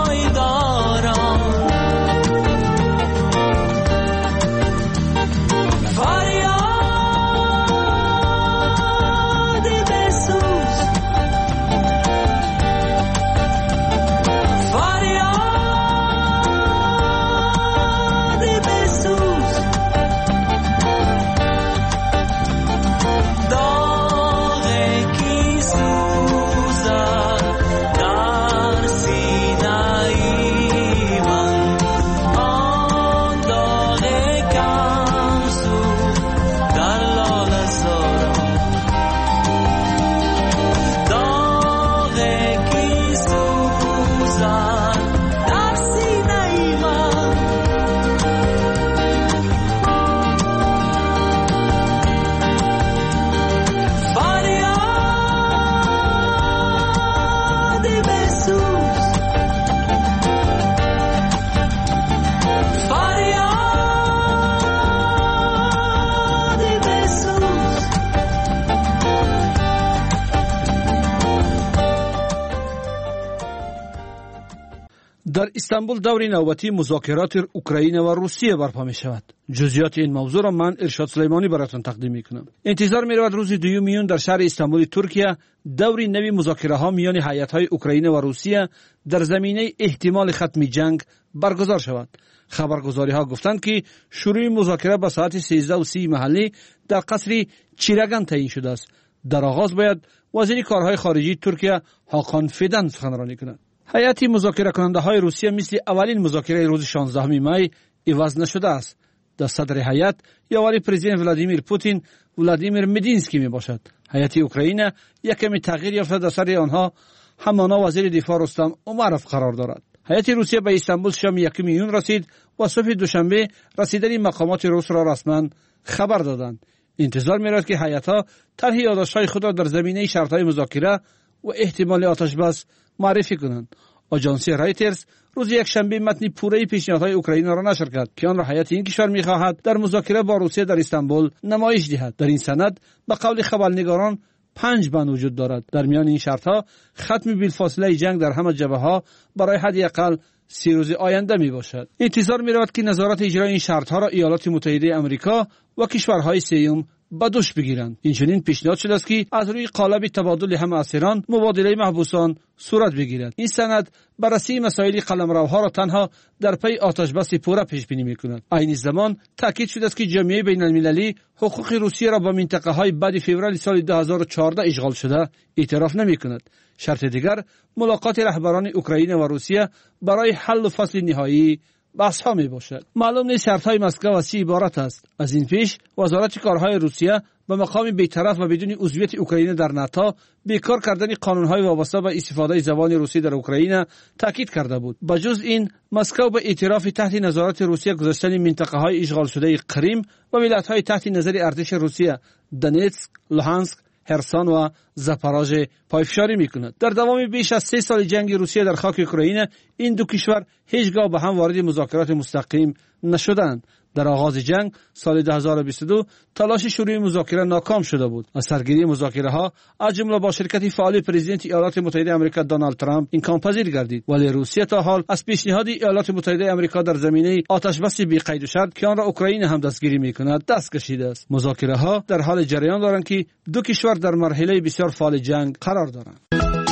Speaker 5: در استانبول دور نوبتی مذاکرات اوکراین و روسیه برپا می شود. جزئیات این موضوع را من ارشاد سلیمانی براتون تقدیم می کنم. انتظار می رود روز دوم میون در شهر استانبول ترکیه دوری نوی مذاکره ها میان هیئت های اوکراین و روسیه در زمینه احتمال ختم جنگ برگزار شود. خبرگزاری ها گفتند که شروع مذاکره به ساعت سیزده و سی محلی در قصر چیرگان تعیین شده است. در آغاز باید وزیر کارهای خارجی ترکیه هاکان فیدان سخنرانی کند. هیئت مذاکره کننده های روسیه مثل اولین مذاکره روز شانزدهم می عوض نشده است. در صدر هیئت یاوری پرزیدنت ولادیمیر پوتین ولادیمیر مدینسکی می باشد. هیئت اوکراین یک کمی تغییر یافته، در سر آنها همانا وزیر دفاع رستم امروف قرار دارد. هیئت روسیه به استانبول شام یکم میون رسید و صبح دوشنبه رسیدن مقامات روس را رسما خبر دادند. انتظار می‌رود که هیئت‌ها طرح یادداشت‌های خود را در زمینه شرط‌های مذاکره و احتمال آتش بس معرفی کنند. آژانسی رایترز روز یکشنبه متن پوره پیشنهادهای اوکراین را نشر کرد که آن را هیئت این کشور می‌خواهد در مذاکره با روسیه در استانبول نمایش دهد. در این سند به قول خبرنگاران پنج بند وجود دارد. در میان این شرط‌ها ختم بالفاصله جنگ در همه جبهه‌ها برای حداقل سی روز آینده می باشد. انتظار می رود که نظارت اجرای این شرط‌ها را ایالات متحده آمریکا و کشورهای سوم به دوش بگیرند. اینچنین پیشنهاد شده است که از روی قالب تبادل همه اسیران مبادله محبوسان صورت بگیرد. این سند بررسی مسائل قلمروها را تنها در پی آتش بس پوره پیش بینی می‌کند. عین زمان تاکید شده است که جامعه بین‌المللی حقوق روسیه را با منطقه‌های بعد فوریه سال دو هزار و چهارده اشغال شده اعتراف نمی‌کند. شرط دیگر ملاقات رهبران اوکراین و روسیه برای حل و فصل نهایی بحث ها می باشد. معلوم نیست شرط های مسکو از چه عبارت است. از این پیش وزارت کارهای روسیه به مقام بی‌طرف و بدون عضویت اوکراین در ناتو بیکار کردن قانون های وابسته به استفاده زبان روسی در اوکراین تاکید کرده بود. بجز این مسکو به اعتراف تحت نظارت روسیه گذاشتن منطقه های اشغال شده کریم و ولایت های تحت نظر ارتش روسیه دونتسک، لوهانسک، هرسون و زاپاروژه پایفشاری میکند. در دوام بیش از سه سال جنگ روسیه در خاک اوکراین این دو کشور هیچگاه به هم وارد مذاکرات مستقیم نشدند. در آغاز جنگ سال دو هزار و بیست و دو تلاش شروع مذاکره ناکام شده بود. از سرگیری مذاکره ها از جمله با شرکت فعال پرزیدنت ایالات متحده آمریکا دونالد ترامپ امکان پذیر گردید، ولی روسیه تا حال از پیشنهاد ایالات متحده آمریکا در زمینه آتش بس بی قید و شرط که آن را اوکراین هم دستگیری میکند دست کشیده است. مذاکره ها در حال جریان دارند که دو کشور در مرحله بسیار فعال جنگ قرار دارند.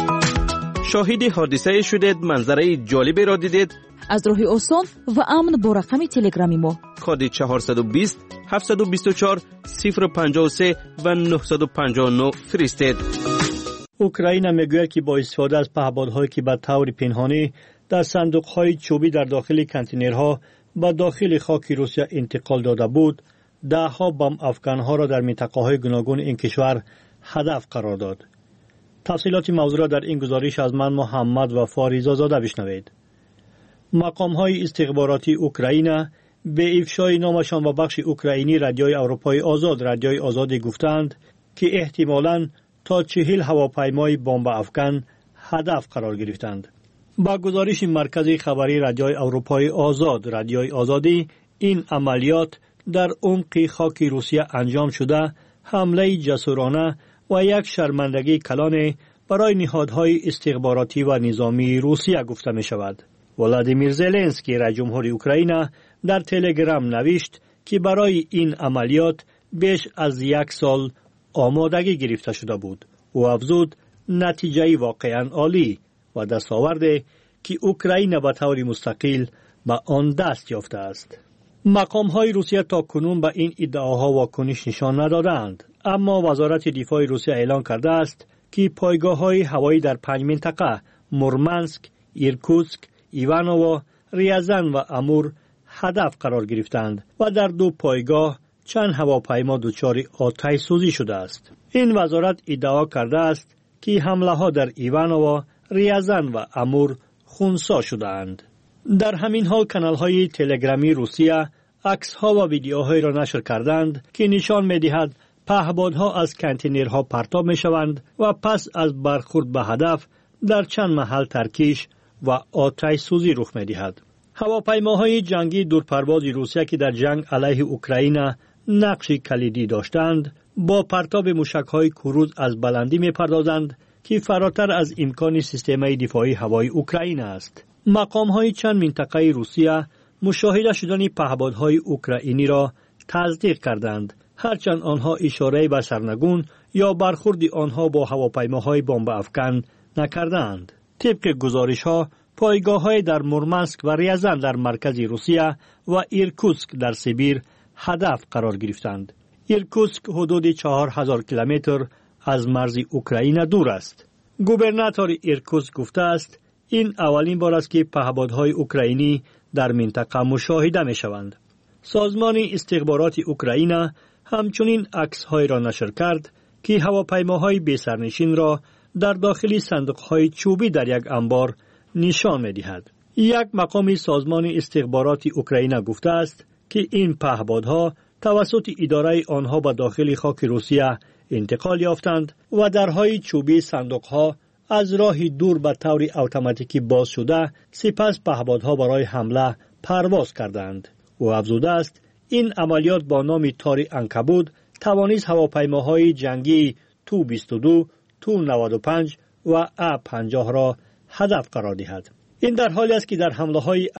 Speaker 10: شاهد حادثه شدید، منظره جالبی را دیدید؟
Speaker 20: از راه آسان و امن با رقم تلگرامی ما
Speaker 10: کد چهارصد و بیست هفتصد و بیست و چهار صفر پنجاه و سه و نهصد و پنجاه و نه فرستید.
Speaker 24: اوکراین میگوید که با استفاده از پهپادهایی که به طور پنهانی در صندوق‌های چوبی در داخل کانتینرها به داخل خاک روسیه انتقال داده بود، ده‌ها بم افغان‌ها را در منطقه‌های گوناگون این کشور هدف قرار داد. تفصیلات موضوع را در این گزارش از من محمد و فاریزا زاده بشنوید. مقام‌های استخباراتی اوکراین به افشای نامشان و بخش اوکراینی رادیوی اروپای آزاد رادیوی آزادی گفتند که احتمالاً تا چهل هواپیمای بمب افغان هدف قرار گرفتند. با گزارش مرکز خبری رادیوی اروپای آزاد رادیوی آزادی، این عملیات در عمق خاک روسیه انجام شده حمله جسورانه و یک شرمندگی کلان برای نهادهای استخباراتی و نظامی روسیه گفته می شود. ولادیمیر زلنسکی رئیس جمهور اوکراین در تلگرام نوشت که برای این عملیات بیش از یک سال آمادگی گرفته شده بود. او افزود نتیجه واقعا عالی و دستاورد که اوکراین به طور مستقل به آن دست یافته است. مقام های روسیه تا کنون به این ادعاها واکنش نشان ندادند، اما وزارت دفاع روسیه اعلام کرده است که پایگاه های هوایی در پنج منطقه مورمانسک، ایرکوتسک، ایوانوو، ریازان و امور هدف قرار گرفتند و در دو پایگاه چند هواپیما دچار آتش سوزی شده است. این وزارت ادعا کرده است که حمله ها در ایوانوو، ریازان و امور خونسا شده‌اند. در همین حال کانال های تلگرامی روسیه عکس ها و ویدیوهایی را نشر کردند که نشان می‌دهد پهپادها از کانتینرها پرتاب می‌شوند و پس از برخورد به هدف در چند محل ترکیش و آتش سوزی رخ می‌دهد. هواپیماهای جنگی دورپرواز روسیه که در جنگ علیه اوکراین نقش کلیدی داشتند، با پرتاب موشک‌های کروز از بلندی می‌پردازند که فراتر از امکان سیستم دفاعی هوایی اوکراین است.
Speaker 1: مقام‌های چند منطقه روسیه مشاهده شدن پهپادهای اوکراینی را تصدیق کردند، هرچند آنها اشاره به سرنگون یا برخورد آنها با هواپیماهای بمب افکن نکردند. طبق گزارش‌ها، پایگاه‌های در مورمنسک و ریازان در مرکز روسیه و ایرکوتسک در سیبیر هدف قرار گرفتند. ایرکوتسک حدود چهار هزار کیلومتر از مرز اوکراین دور است. گوبرناتور ایرکوتسک گفته است این اولین بار است که پهپادهای اوکراینی در منطقه مشاهده می‌شوند. سازمان استخبارات اوکراین همچنین عکس‌های را نشر کرد که هواپیماهای بی‌سرنشین را در داخل صندوق‌های چوبی در یک انبار نشان می‌دهد. یک مقام سازمان استخبارات اوکراین گفته است که این پهپادها توسط اداره آنها به داخل خاک روسیه انتقال یافتند و درهای چوبی صندوق‌ها از راه دور به طور اتوماتیکی باز شده، سپس پهپادها برای حمله پرواز کردند. او افزوده است این عملیات با نام تار عنکبوت توانست هواپیماهای جنگی تو بیست و دو، تو نود و پنج و ا پنجاه را هدف قرار دهد. این در حالی است که در حمله‌های